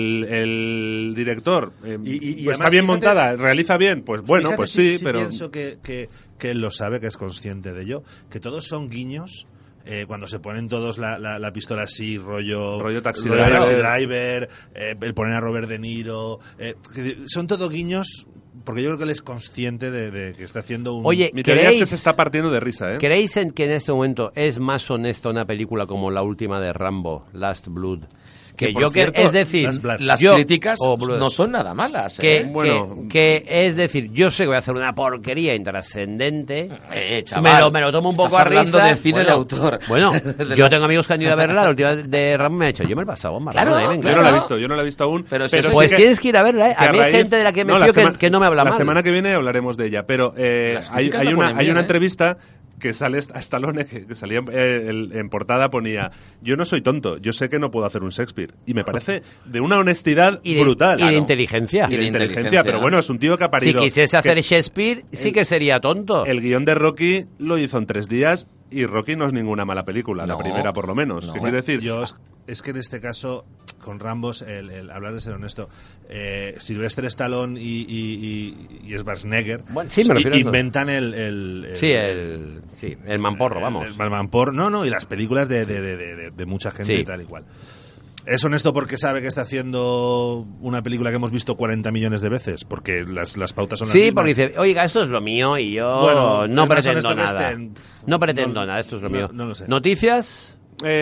El director, y pues además, está bien montada, realiza bien, pues bueno, pues sí, pero... pienso que él lo sabe, que es consciente de ello, que todos son guiños. Cuando se ponen todos la pistola así, rollo Taxi Driver, el poner a Robert De Niro, son todo guiños, porque yo creo que él es consciente de que está haciendo un... Oye, mi teoría es que se está partiendo de risa, ¿Creéis que en este momento es más honesta una película como la última de Rambo, Last Blood? Que por Joker, cierto, es decir, las críticas no son nada malas. Que es decir, yo sé que voy a hacer una porquería intrascendente, chaval, me lo tomo un poco a risa. Estás hablando de cine de autor. Bueno, yo tengo amigos que han ido a verla, la última de Rambo me ha dicho, yo me he pasado bomba. Claro, yo no la he visto aún. Pero pues tienes que ir a verla, A mí hay gente de la que me fío que no me habla mal. La semana que viene hablaremos de ella, pero hay una entrevista que sale a Stallone, que salía en portada, ponía: yo no soy tonto, yo sé que no puedo hacer un Shakespeare. Y me parece de una honestidad brutal. Y de inteligencia. Y de inteligencia, pero bueno, es un tío que ha parido... Si quisiese hacer Shakespeare, sí que sería tonto. El guión de Rocky lo hizo en 3 días, y Rocky no es ninguna mala película, la primera por lo menos. ¿Qué quiero decir? Es que en este caso, con Rambos, el hablar de ser honesto, Sylvester Stallone y Schwarzenegger inventan el mamporro, vamos. El mamporro, y las películas de mucha gente y tal y cual. Es honesto porque sabe que está haciendo una película que hemos visto 40 millones de veces, porque las pautas son las mismas. Sí, porque dice, oiga, esto es lo mío y yo no pretendo nada. No pretendo nada, esto es lo mío. No lo sé. ¿Noticias?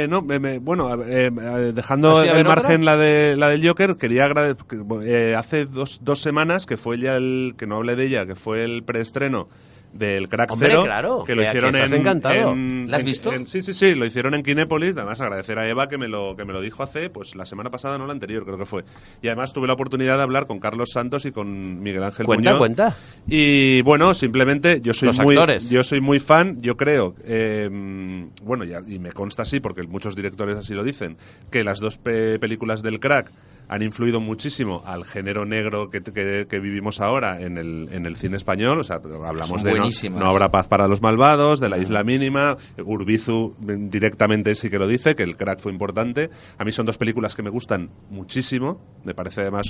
Dejando el margen la del Joker, quería agradecer hace dos semanas, que fue ya que no hablé de ella, que fue el preestreno del Crack Zero, claro, que lo hicieron en... ¿La has visto? Sí, lo hicieron en Kinépolis. Además, agradecer a Eva que me lo dijo hace, pues la semana pasada, no la anterior, creo que fue. Y además tuve la oportunidad de hablar con Carlos Santos y con Miguel Ángel Muñoz. Cuenta. Y bueno, simplemente yo soy muy fan. Yo creo, y me consta así, porque muchos directores así lo dicen, que las 2 películas del Crack han influido muchísimo al género negro que vivimos ahora en el cine español. O sea, hablamos de no habrá paz para los malvados, de La isla mínima. Urbizu directamente sí que lo dice, que el crack fue importante. A mí son dos películas que me gustan muchísimo. Me parece además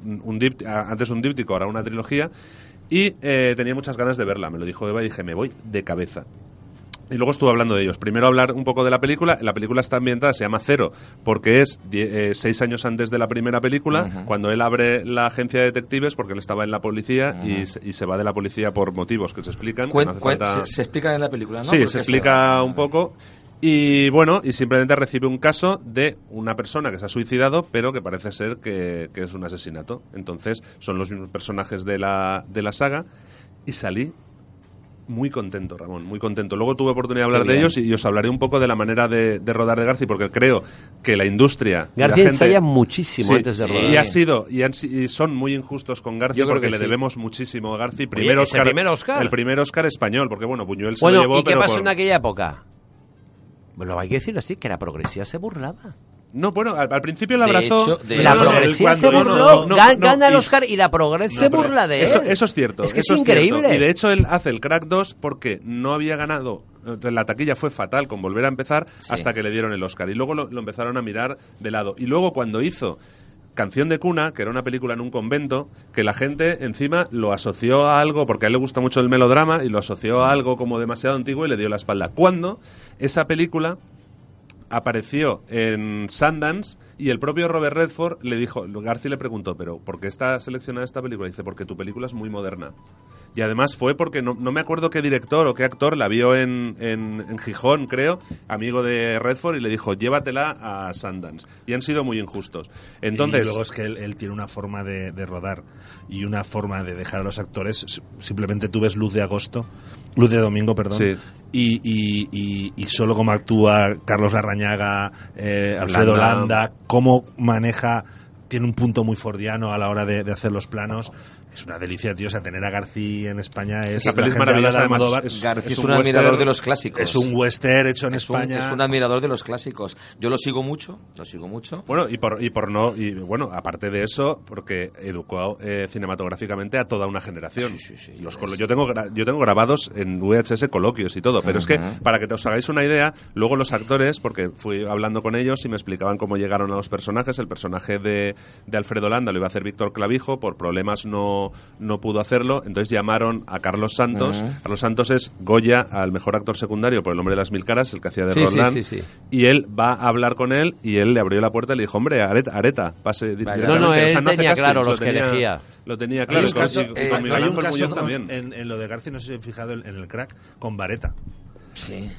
antes un díptico, ahora una trilogía. Y tenía muchas ganas de verla. Me lo dijo Eva y dije, me voy de cabeza. Y luego estuve hablando de ellos. Primero hablar un poco de la película. La película está ambientada, se llama Cero, porque es 6 años antes de la primera película, cuando él abre la agencia de detectives, porque él estaba en la policía y se va de la policía por motivos que se explican. Se explican en la película, ¿no? Sí, se explica un poco. Y bueno, y simplemente recibe un caso de una persona que se ha suicidado, pero que parece ser que es un asesinato. Entonces, son los mismos personajes de la saga. Y salí muy contento, Ramón, muy contento. Luego tuve oportunidad de hablar de ellos y os hablaré un poco de la manera de rodar de Garci, porque creo que la industria... Garci ensaya muchísimo antes de rodar. Y son muy injustos con Garci porque le debemos muchísimo a Garci. El primer Oscar español, porque bueno, Buñuel se lo llevó... ¿Y qué pasó en aquella época? Bueno, hay que decirlo así, que la progresía se burlaba. No, bueno, al principio la abrazó... La progresía se burló, gana el Oscar y la progresía se burla de él. Eso es cierto. Es que es increíble. Cierto. Y de hecho él hace el Crack 2 porque no había ganado... La taquilla fue fatal con Volver a empezar hasta que le dieron el Oscar. Y luego lo empezaron a mirar de lado. Y luego cuando hizo Canción de cuna, que era una película en un convento, que la gente encima lo asoció a algo, porque a él le gusta mucho el melodrama, y lo asoció a algo como demasiado antiguo y le dio la espalda. Cuando esa película apareció en Sundance y el propio Robert Redford le dijo, Garci le preguntó, pero ¿por qué está seleccionada esta película? Y dice, porque tu película es muy moderna. Y además fue porque no me acuerdo qué director o qué actor la vio en Gijón, creo, amigo de Redford, y le dijo, llévatela a Sundance. Y han sido muy injustos. Entonces, y luego es que él tiene una forma de rodar y una forma de dejar a los actores. Simplemente tú ves Luz de Domingo, perdón, y solo cómo actúa Carlos Larrañaga, Alfredo Landa, cómo maneja, tiene un punto muy fordiano a la hora de hacer los planos. Es una delicia, tío. O sea, tener a Garci en España es... La peli es maravillosa, además. Garci es un admirador de los clásicos. Es un western hecho en España. Es un admirador de los clásicos. Yo lo sigo mucho. Bueno, bueno, aparte de eso, porque educó cinematográficamente a toda una generación. Sí. Yo tengo grabados en VHS coloquios y todo, pero es que, para que os hagáis una idea, luego los actores, porque fui hablando con ellos y me explicaban cómo llegaron a los personajes. El personaje de Alfredo Landa lo iba a hacer Víctor Clavijo, por problemas no pudo hacerlo, entonces llamaron a Carlos Santos. Carlos Santos es Goya al mejor actor secundario por El hombre de las mil caras, el que hacía de Roldán. Y él va a hablar con él y él le abrió la puerta y le dijo, hombre, Areta, pase. No, él tenía claro los que elegía. Lo tenía claro. Hay un caso también. En lo de Garci, no sé si he fijado en el Crack, con Vareta. Sí.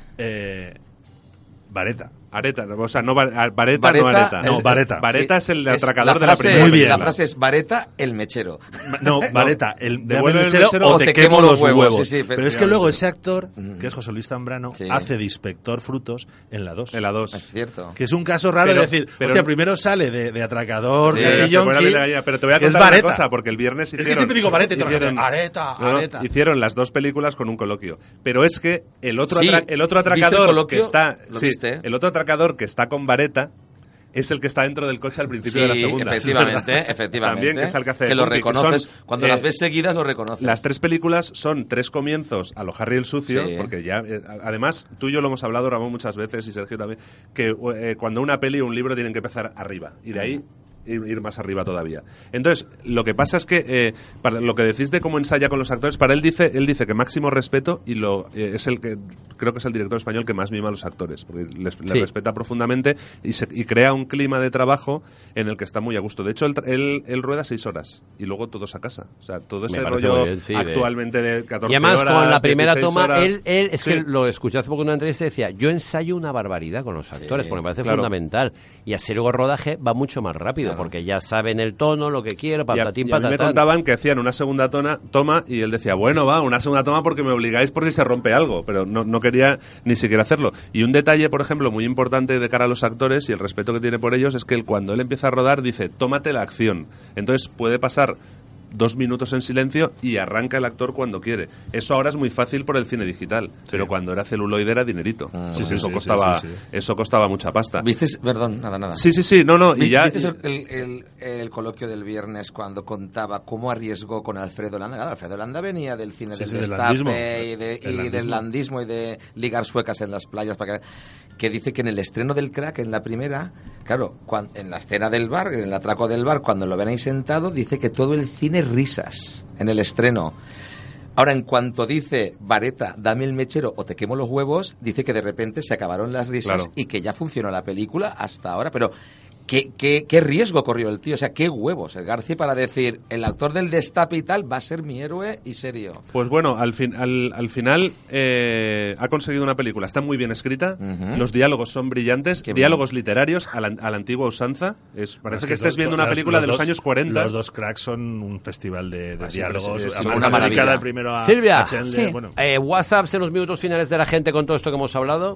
Vareta. Areta, o sea, no Vareta, no Areta. No, Vareta. Vareta es el atracador de la primera. Muy bien. La frase es Vareta, el mechero. No, Vareta, el mechero o te quemo los huevos. Sí, pero es que luego ese actor, que es José Luis Zambrano, hace de inspector Frutos en la 2. En la 2. Es cierto. Que es un caso raro de decir, hostia, primero sale de atracador, de yonki, pero te voy a contar una cosa, porque el viernes hicieron... Es que siempre digo Vareta y te Areta. Hicieron las dos películas con un coloquio. Pero es que el otro atracador que está... El otro atracador que está con Vareta es el que está dentro del coche al principio de la segunda. Efectivamente. También, que es el que hace... Que lo reconoces. Cuando las ves seguidas, lo reconoces. Las tres películas son tres comienzos a lo Harry el Sucio, porque ya... además, tú y yo lo hemos hablado, Ramón, muchas veces, y Sergio también, que cuando una peli o un libro tienen que empezar arriba, y de ahí ir más arriba todavía. Entonces, lo que pasa es que para lo que decís de cómo ensaya con los actores, para él dice que máximo respeto, y es el que creo que es el director español que más mima a los actores, porque les respeta profundamente y crea un clima de trabajo en el que está muy a gusto. De hecho, él rueda 6 horas y luego todos a casa. O sea, todo ese rollo actualmente de 14 horas. Y además, horas, con la primera toma, horas, él es que lo escuché hace poco en una entrevista y decía, yo ensayo una barbaridad con los actores, porque me parece fundamental. Y así luego el rodaje va mucho más rápido, porque ya saben el tono, lo que quiero, patatín, patatán. Y a mí me contaban que hacían una segunda toma y él decía, bueno, va, una segunda toma porque me obligáis por si se rompe algo, pero no quería ni siquiera hacerlo. Y un detalle, por ejemplo, muy importante de cara a los actores y el respeto que tiene por ellos es que cuando él empieza a rodar dice, tómate la acción. Entonces puede pasar 2 minutos en silencio y arranca el actor cuando quiere. Eso ahora es muy fácil por el cine digital, pero cuando era celuloide era dinerito. Eso costaba mucha pasta. ¿Viste? Perdón, nada. Sí, no, y ya... ¿Viste el coloquio del viernes cuando contaba cómo arriesgó con Alfredo Landa? Claro, Alfredo Landa venía del cine del destape y del landismo y de ligar suecas en las playas para que dice que en el estreno del Crack, en la primera, claro, en la escena del bar, en el atraco del bar, cuando lo ven ahí sentado, dice que todo el cine risas en el estreno. Ahora, en cuanto dice Vareta, dame el mechero o te quemo los huevos, dice que de repente se acabaron las risas y que ya funcionó la película hasta ahora, pero... ¿Qué riesgo corrió el tío? O sea, qué huevos el García para decir, el actor del destape y tal va a ser mi héroe y serio. Pues bueno, al final ha conseguido una película. Está muy bien escrita, los diálogos son brillantes, diálogos literarios a la antigua usanza. Parece que estés viendo una película de los años 40. Los dos cracks son un festival de diálogos. Es una maravilla. Silvia, Chandler, bueno. WhatsApps en los minutos finales de la gente con todo esto que hemos hablado.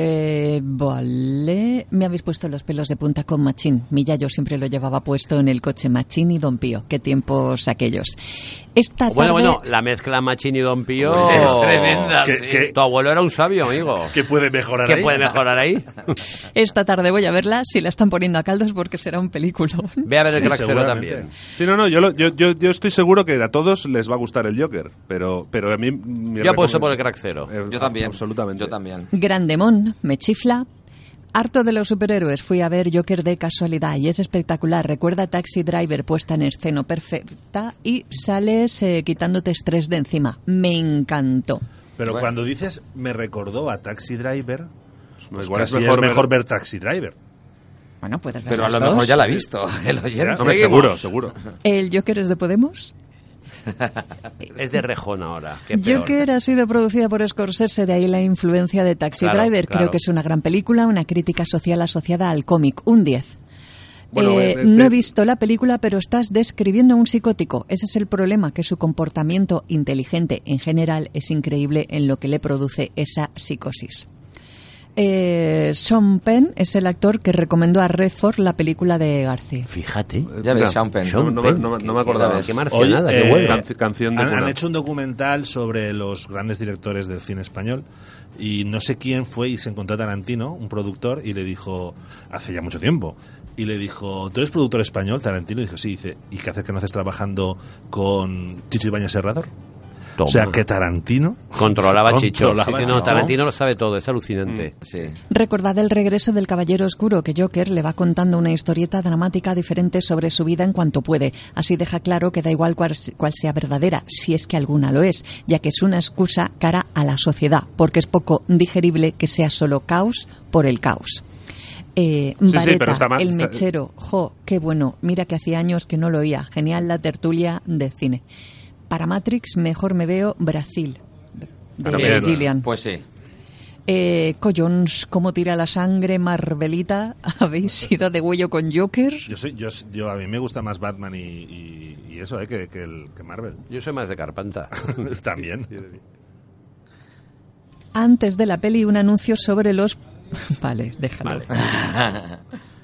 Vale, me habéis puesto los pelos de punta con Machín. Mi yayo siempre lo llevaba puesto en el coche, Machín y Don Pío. Qué tiempos aquellos. Esta tarde... Bueno, la mezcla Machín y Don Pío... Es tremenda, sí. Tu abuelo era un sabio, amigo. ¿Qué puede mejorar ahí? Esta tarde voy a verla, si la están poniendo a caldos, porque será un peliculón. Ve a ver el Crack Cero también. Sí, yo estoy seguro que a todos les va a gustar el Joker, pero a mí... Yo apuesto por el Crack Cero. Yo también. Absolutamente. Yo también. Grandemón, me chifla. Harto de los superhéroes, fui a ver Joker de casualidad y es espectacular. Recuerda Taxi Driver, puesta en escena perfecta y sales quitándote estrés de encima. Me encantó. Pero cuando dices me recordó a Taxi Driver, pues igual casi es mejor ver Taxi Driver. Bueno, puedes ver. Pero a lo mejor ya la ha visto el oyente. Hombre, seguro. ¿El Joker es de Podemos? Es de Rejón ahora. Joker ha sido producida por Scorsese, de ahí la influencia de Taxi Driver. Creo que es una gran película, una crítica social asociada al cómic. Un 10. Bueno, no he visto la película, pero estás describiendo a un psicótico. Ese es el problema, que su comportamiento inteligente en general es increíble en lo que le produce esa psicosis. Sean Penn es el actor que recomendó a Redford la película de García. Fíjate. Ya ves, Sean Penn. No me acordaba. Qué marcianada, qué buena. Canción de han hecho un documental sobre los grandes directores del cine español y no sé quién fue y se encontró a Tarantino, un productor, y le dijo, hace ya mucho tiempo, y le dijo, ¿tú eres productor español, Tarantino? Y dijo, sí. Dice, ¿y qué haces que no haces trabajando con Chicho Ibáñez Serrador? Toma. O sea, que Tarantino controlaba Chicho. Tarantino lo sabe todo, es alucinante. Sí. Recordad el regreso del Caballero Oscuro, que Joker le va contando una historieta dramática diferente sobre su vida en cuanto puede. Así deja claro que da igual cuál sea verdadera, si es que alguna lo es, ya que es una excusa cara a la sociedad, porque es poco digerible que sea solo caos por el caos. Vareta, el mechero, qué bueno, mira que hacía años que no lo oía. Genial la tertulia de cine. Para Matrix, mejor me veo Brasil, de Gillian. Pues sí. Collons, ¿cómo tira la sangre, Marvelita? ¿Habéis sido de huello con Joker? Yo a mí me gusta más Batman y eso, que Marvel. Yo soy más de Carpanta. También. Antes de la peli, un anuncio sobre los... Vale, déjalo. Vale.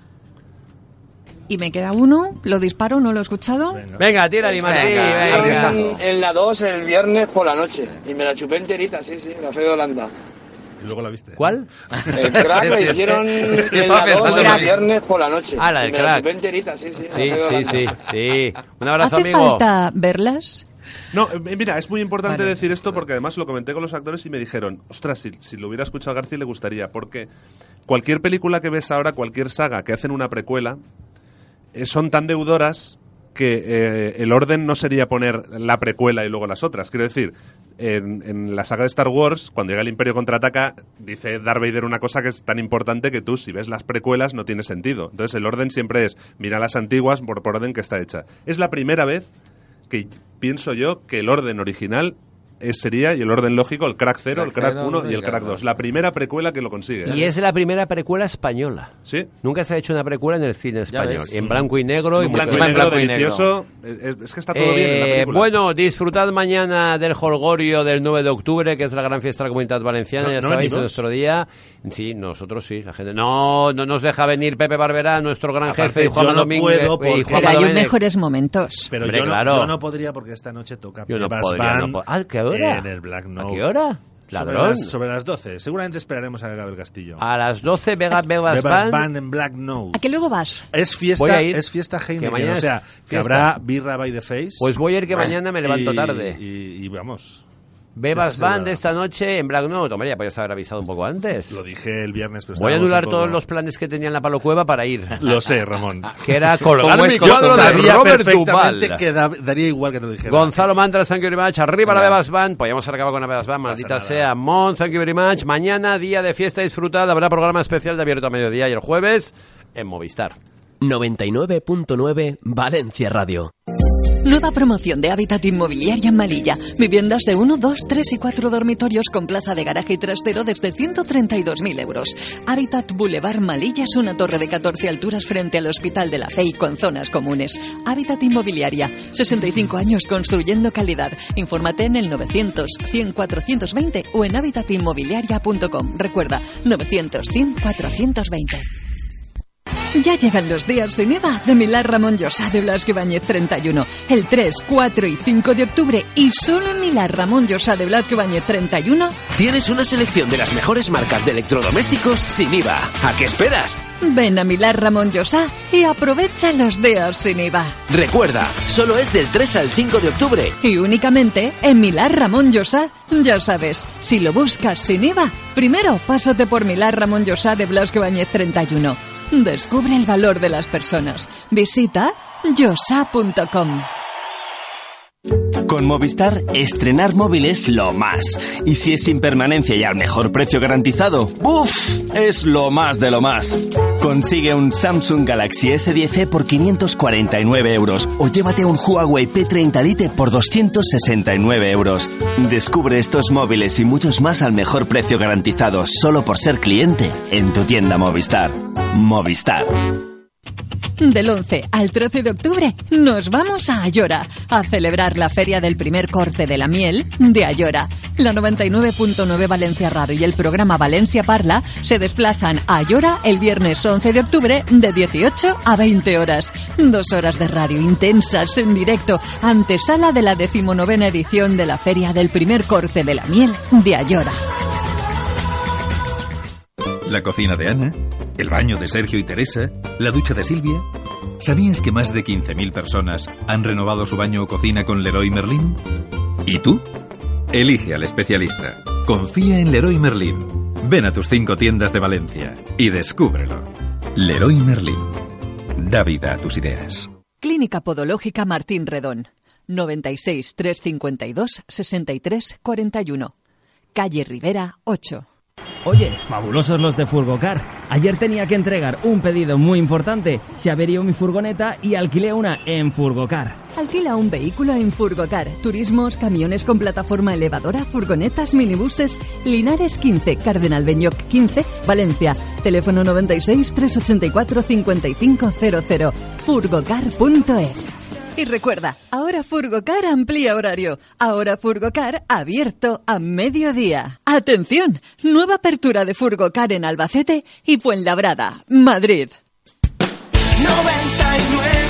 Y me queda uno, lo disparo, ¿no lo he escuchado? Venga, tira Martín. En la 2 el viernes por la noche y me la chupé enterita, sí, la Alfredo Landa. ¿Y luego la viste? ¿Cuál? El Crack lo hicieron en la 2 el viernes por la noche. Ah, la del Crack. Me la chupé enterita, sí. Sí. Un abrazo, ¿Hace amigo. falta verlas? No, mira, es muy importante decir esto porque además lo comenté con los actores y me dijeron, ostras, si lo hubiera escuchado a García le gustaría, porque cualquier película que ves ahora, cualquier saga que hacen una precuela, son tan deudoras que el orden no sería poner la precuela y luego las otras. Quiero decir, en la saga de Star Wars, cuando llega el Imperio Contraataca, dice Darth Vader una cosa que es tan importante que tú, si ves las precuelas, no tiene sentido. Entonces el orden siempre es, mira las antiguas por orden que está hecha. Es la primera vez que pienso yo que el orden original sería, y el orden lógico, el Crack 0, el Crack 1 y el Crack 2. La primera precuela que lo consigue. Y es la primera precuela española. Sí. Nunca se ha hecho una precuela en el cine español. En blanco y negro. En blanco y negro, delicioso. Es que está todo bien en la película. Bueno, disfrutad mañana del Holgorio del 9 de octubre, que es la gran fiesta de la Comunidad Valenciana. Ya sabéis, es nuestro día. Sí, nosotros sí. La gente no nos deja venir Pepe Barberá, nuestro gran jefe, y Juan Domínguez. Pero hay mejores momentos. Pero yo no podría porque esta noche toca Bebas Band ¿a qué hora? en el Black Note. ¿A qué hora? Ladrón. Sobre las 12. Seguramente esperaremos a que acabe el castillo. A las 12 Bebas Band en Black Note. ¿A qué luego vas? Es fiesta Heineken, o sea, que habrá birra by the face. Pues voy a ir que mañana me levanto tarde. Y vamos. Bebas Band esta noche en Black Note. Hombre, ya podías haber avisado un poco antes. Lo dije el viernes, pero voy a anular todos los planes que tenía en la Palo Cueva para ir. Lo sé, Ramón. Que era colgar mi cuadro de Robert Duvall. Que daría igual que te lo dijera. Gonzalo Mandras, thank you very much. Arriba la Bebas Band. Podríamos haber acabado con la Bebas Band, maldita sea. Mon, thank you very much. Mañana, día de fiesta disfrutada. Habrá programa especial de Abierto a Mediodía y el jueves en Movistar. 99.9 Valencia Radio. Nueva promoción de Hábitat Inmobiliaria en Malilla. Viviendas de 1, 2, 3 y 4 dormitorios con plaza de garaje y trastero desde 132.000 euros. Hábitat Boulevard Malilla es una torre de 14 alturas frente al Hospital de la Fe y con zonas comunes. Hábitat Inmobiliaria. 65 años construyendo calidad. Infórmate en el 900 100 420 o en habitatinmobiliaria.com. Recuerda, 900 100 420. Ya llegan los días sin IVA de Milán Ramón Llosa de Blasco Ibáñez 31. El 3, 4 y 5 de octubre y solo en Milán Ramón Llosa de Blasco Ibáñez 31. Tienes una selección de las mejores marcas de electrodomésticos sin IVA. ¿A qué esperas? Ven a Milán Ramón Llosa y aprovecha los días sin IVA. Recuerda, solo es del 3 al 5 de octubre. Y únicamente en Milán Ramón Llosa. Ya sabes, si lo buscas sin IVA, primero pásate por Milán Ramón Llosa de Blasco Ibáñez 31. Descubre el valor de las personas. Visita yosa.com. Con Movistar, estrenar móvil es lo más. Y si es sin permanencia y al mejor precio garantizado, ¡buf! Es lo más de lo más. Consigue un Samsung Galaxy S10e por 549 euros o llévate un Huawei P30 Lite por 269 euros. Descubre estos móviles y muchos más al mejor precio garantizado solo por ser cliente en tu tienda Movistar. Movistar. Del 11 al 13 de octubre nos vamos a Ayora a celebrar la feria del primer corte de la miel de Ayora. La 99.9 Valencia Radio y el programa Valencia Parla se desplazan a Ayora el viernes 11 de octubre de 18 a 20 horas. 2 horas de radio intensas en directo, antesala de la 19ª edición de la feria del primer corte de la miel de Ayora. La cocina de Ana, el baño de Sergio y Teresa, la ducha de Silvia. ¿Sabías que más de 15.000 personas han renovado su baño o cocina con Leroy Merlin? ¿Y tú? Elige al especialista. Confía en Leroy Merlin. Ven a tus 5 tiendas de Valencia y descúbrelo. Leroy Merlin. Da vida a tus ideas. Clínica Podológica Martín Redón. 96 352 63 41. Calle Rivera 8. Oye, fabulosos los de Furgocar. Ayer tenía que entregar un pedido muy importante. Se averió mi furgoneta y alquilé una en Furgocar. Alquila un vehículo en Furgocar. Turismos, camiones con plataforma elevadora, furgonetas, minibuses. Linares 15, Cardenal Beñoc 15, Valencia. Teléfono 96 384 5500. Furgocar.es. Y recuerda, ahora Furgocar amplía horario. Ahora Furgocar abierto a mediodía. ¡Atención! Nueva apertura de Furgocar en Albacete y Fuenlabrada, Madrid. 99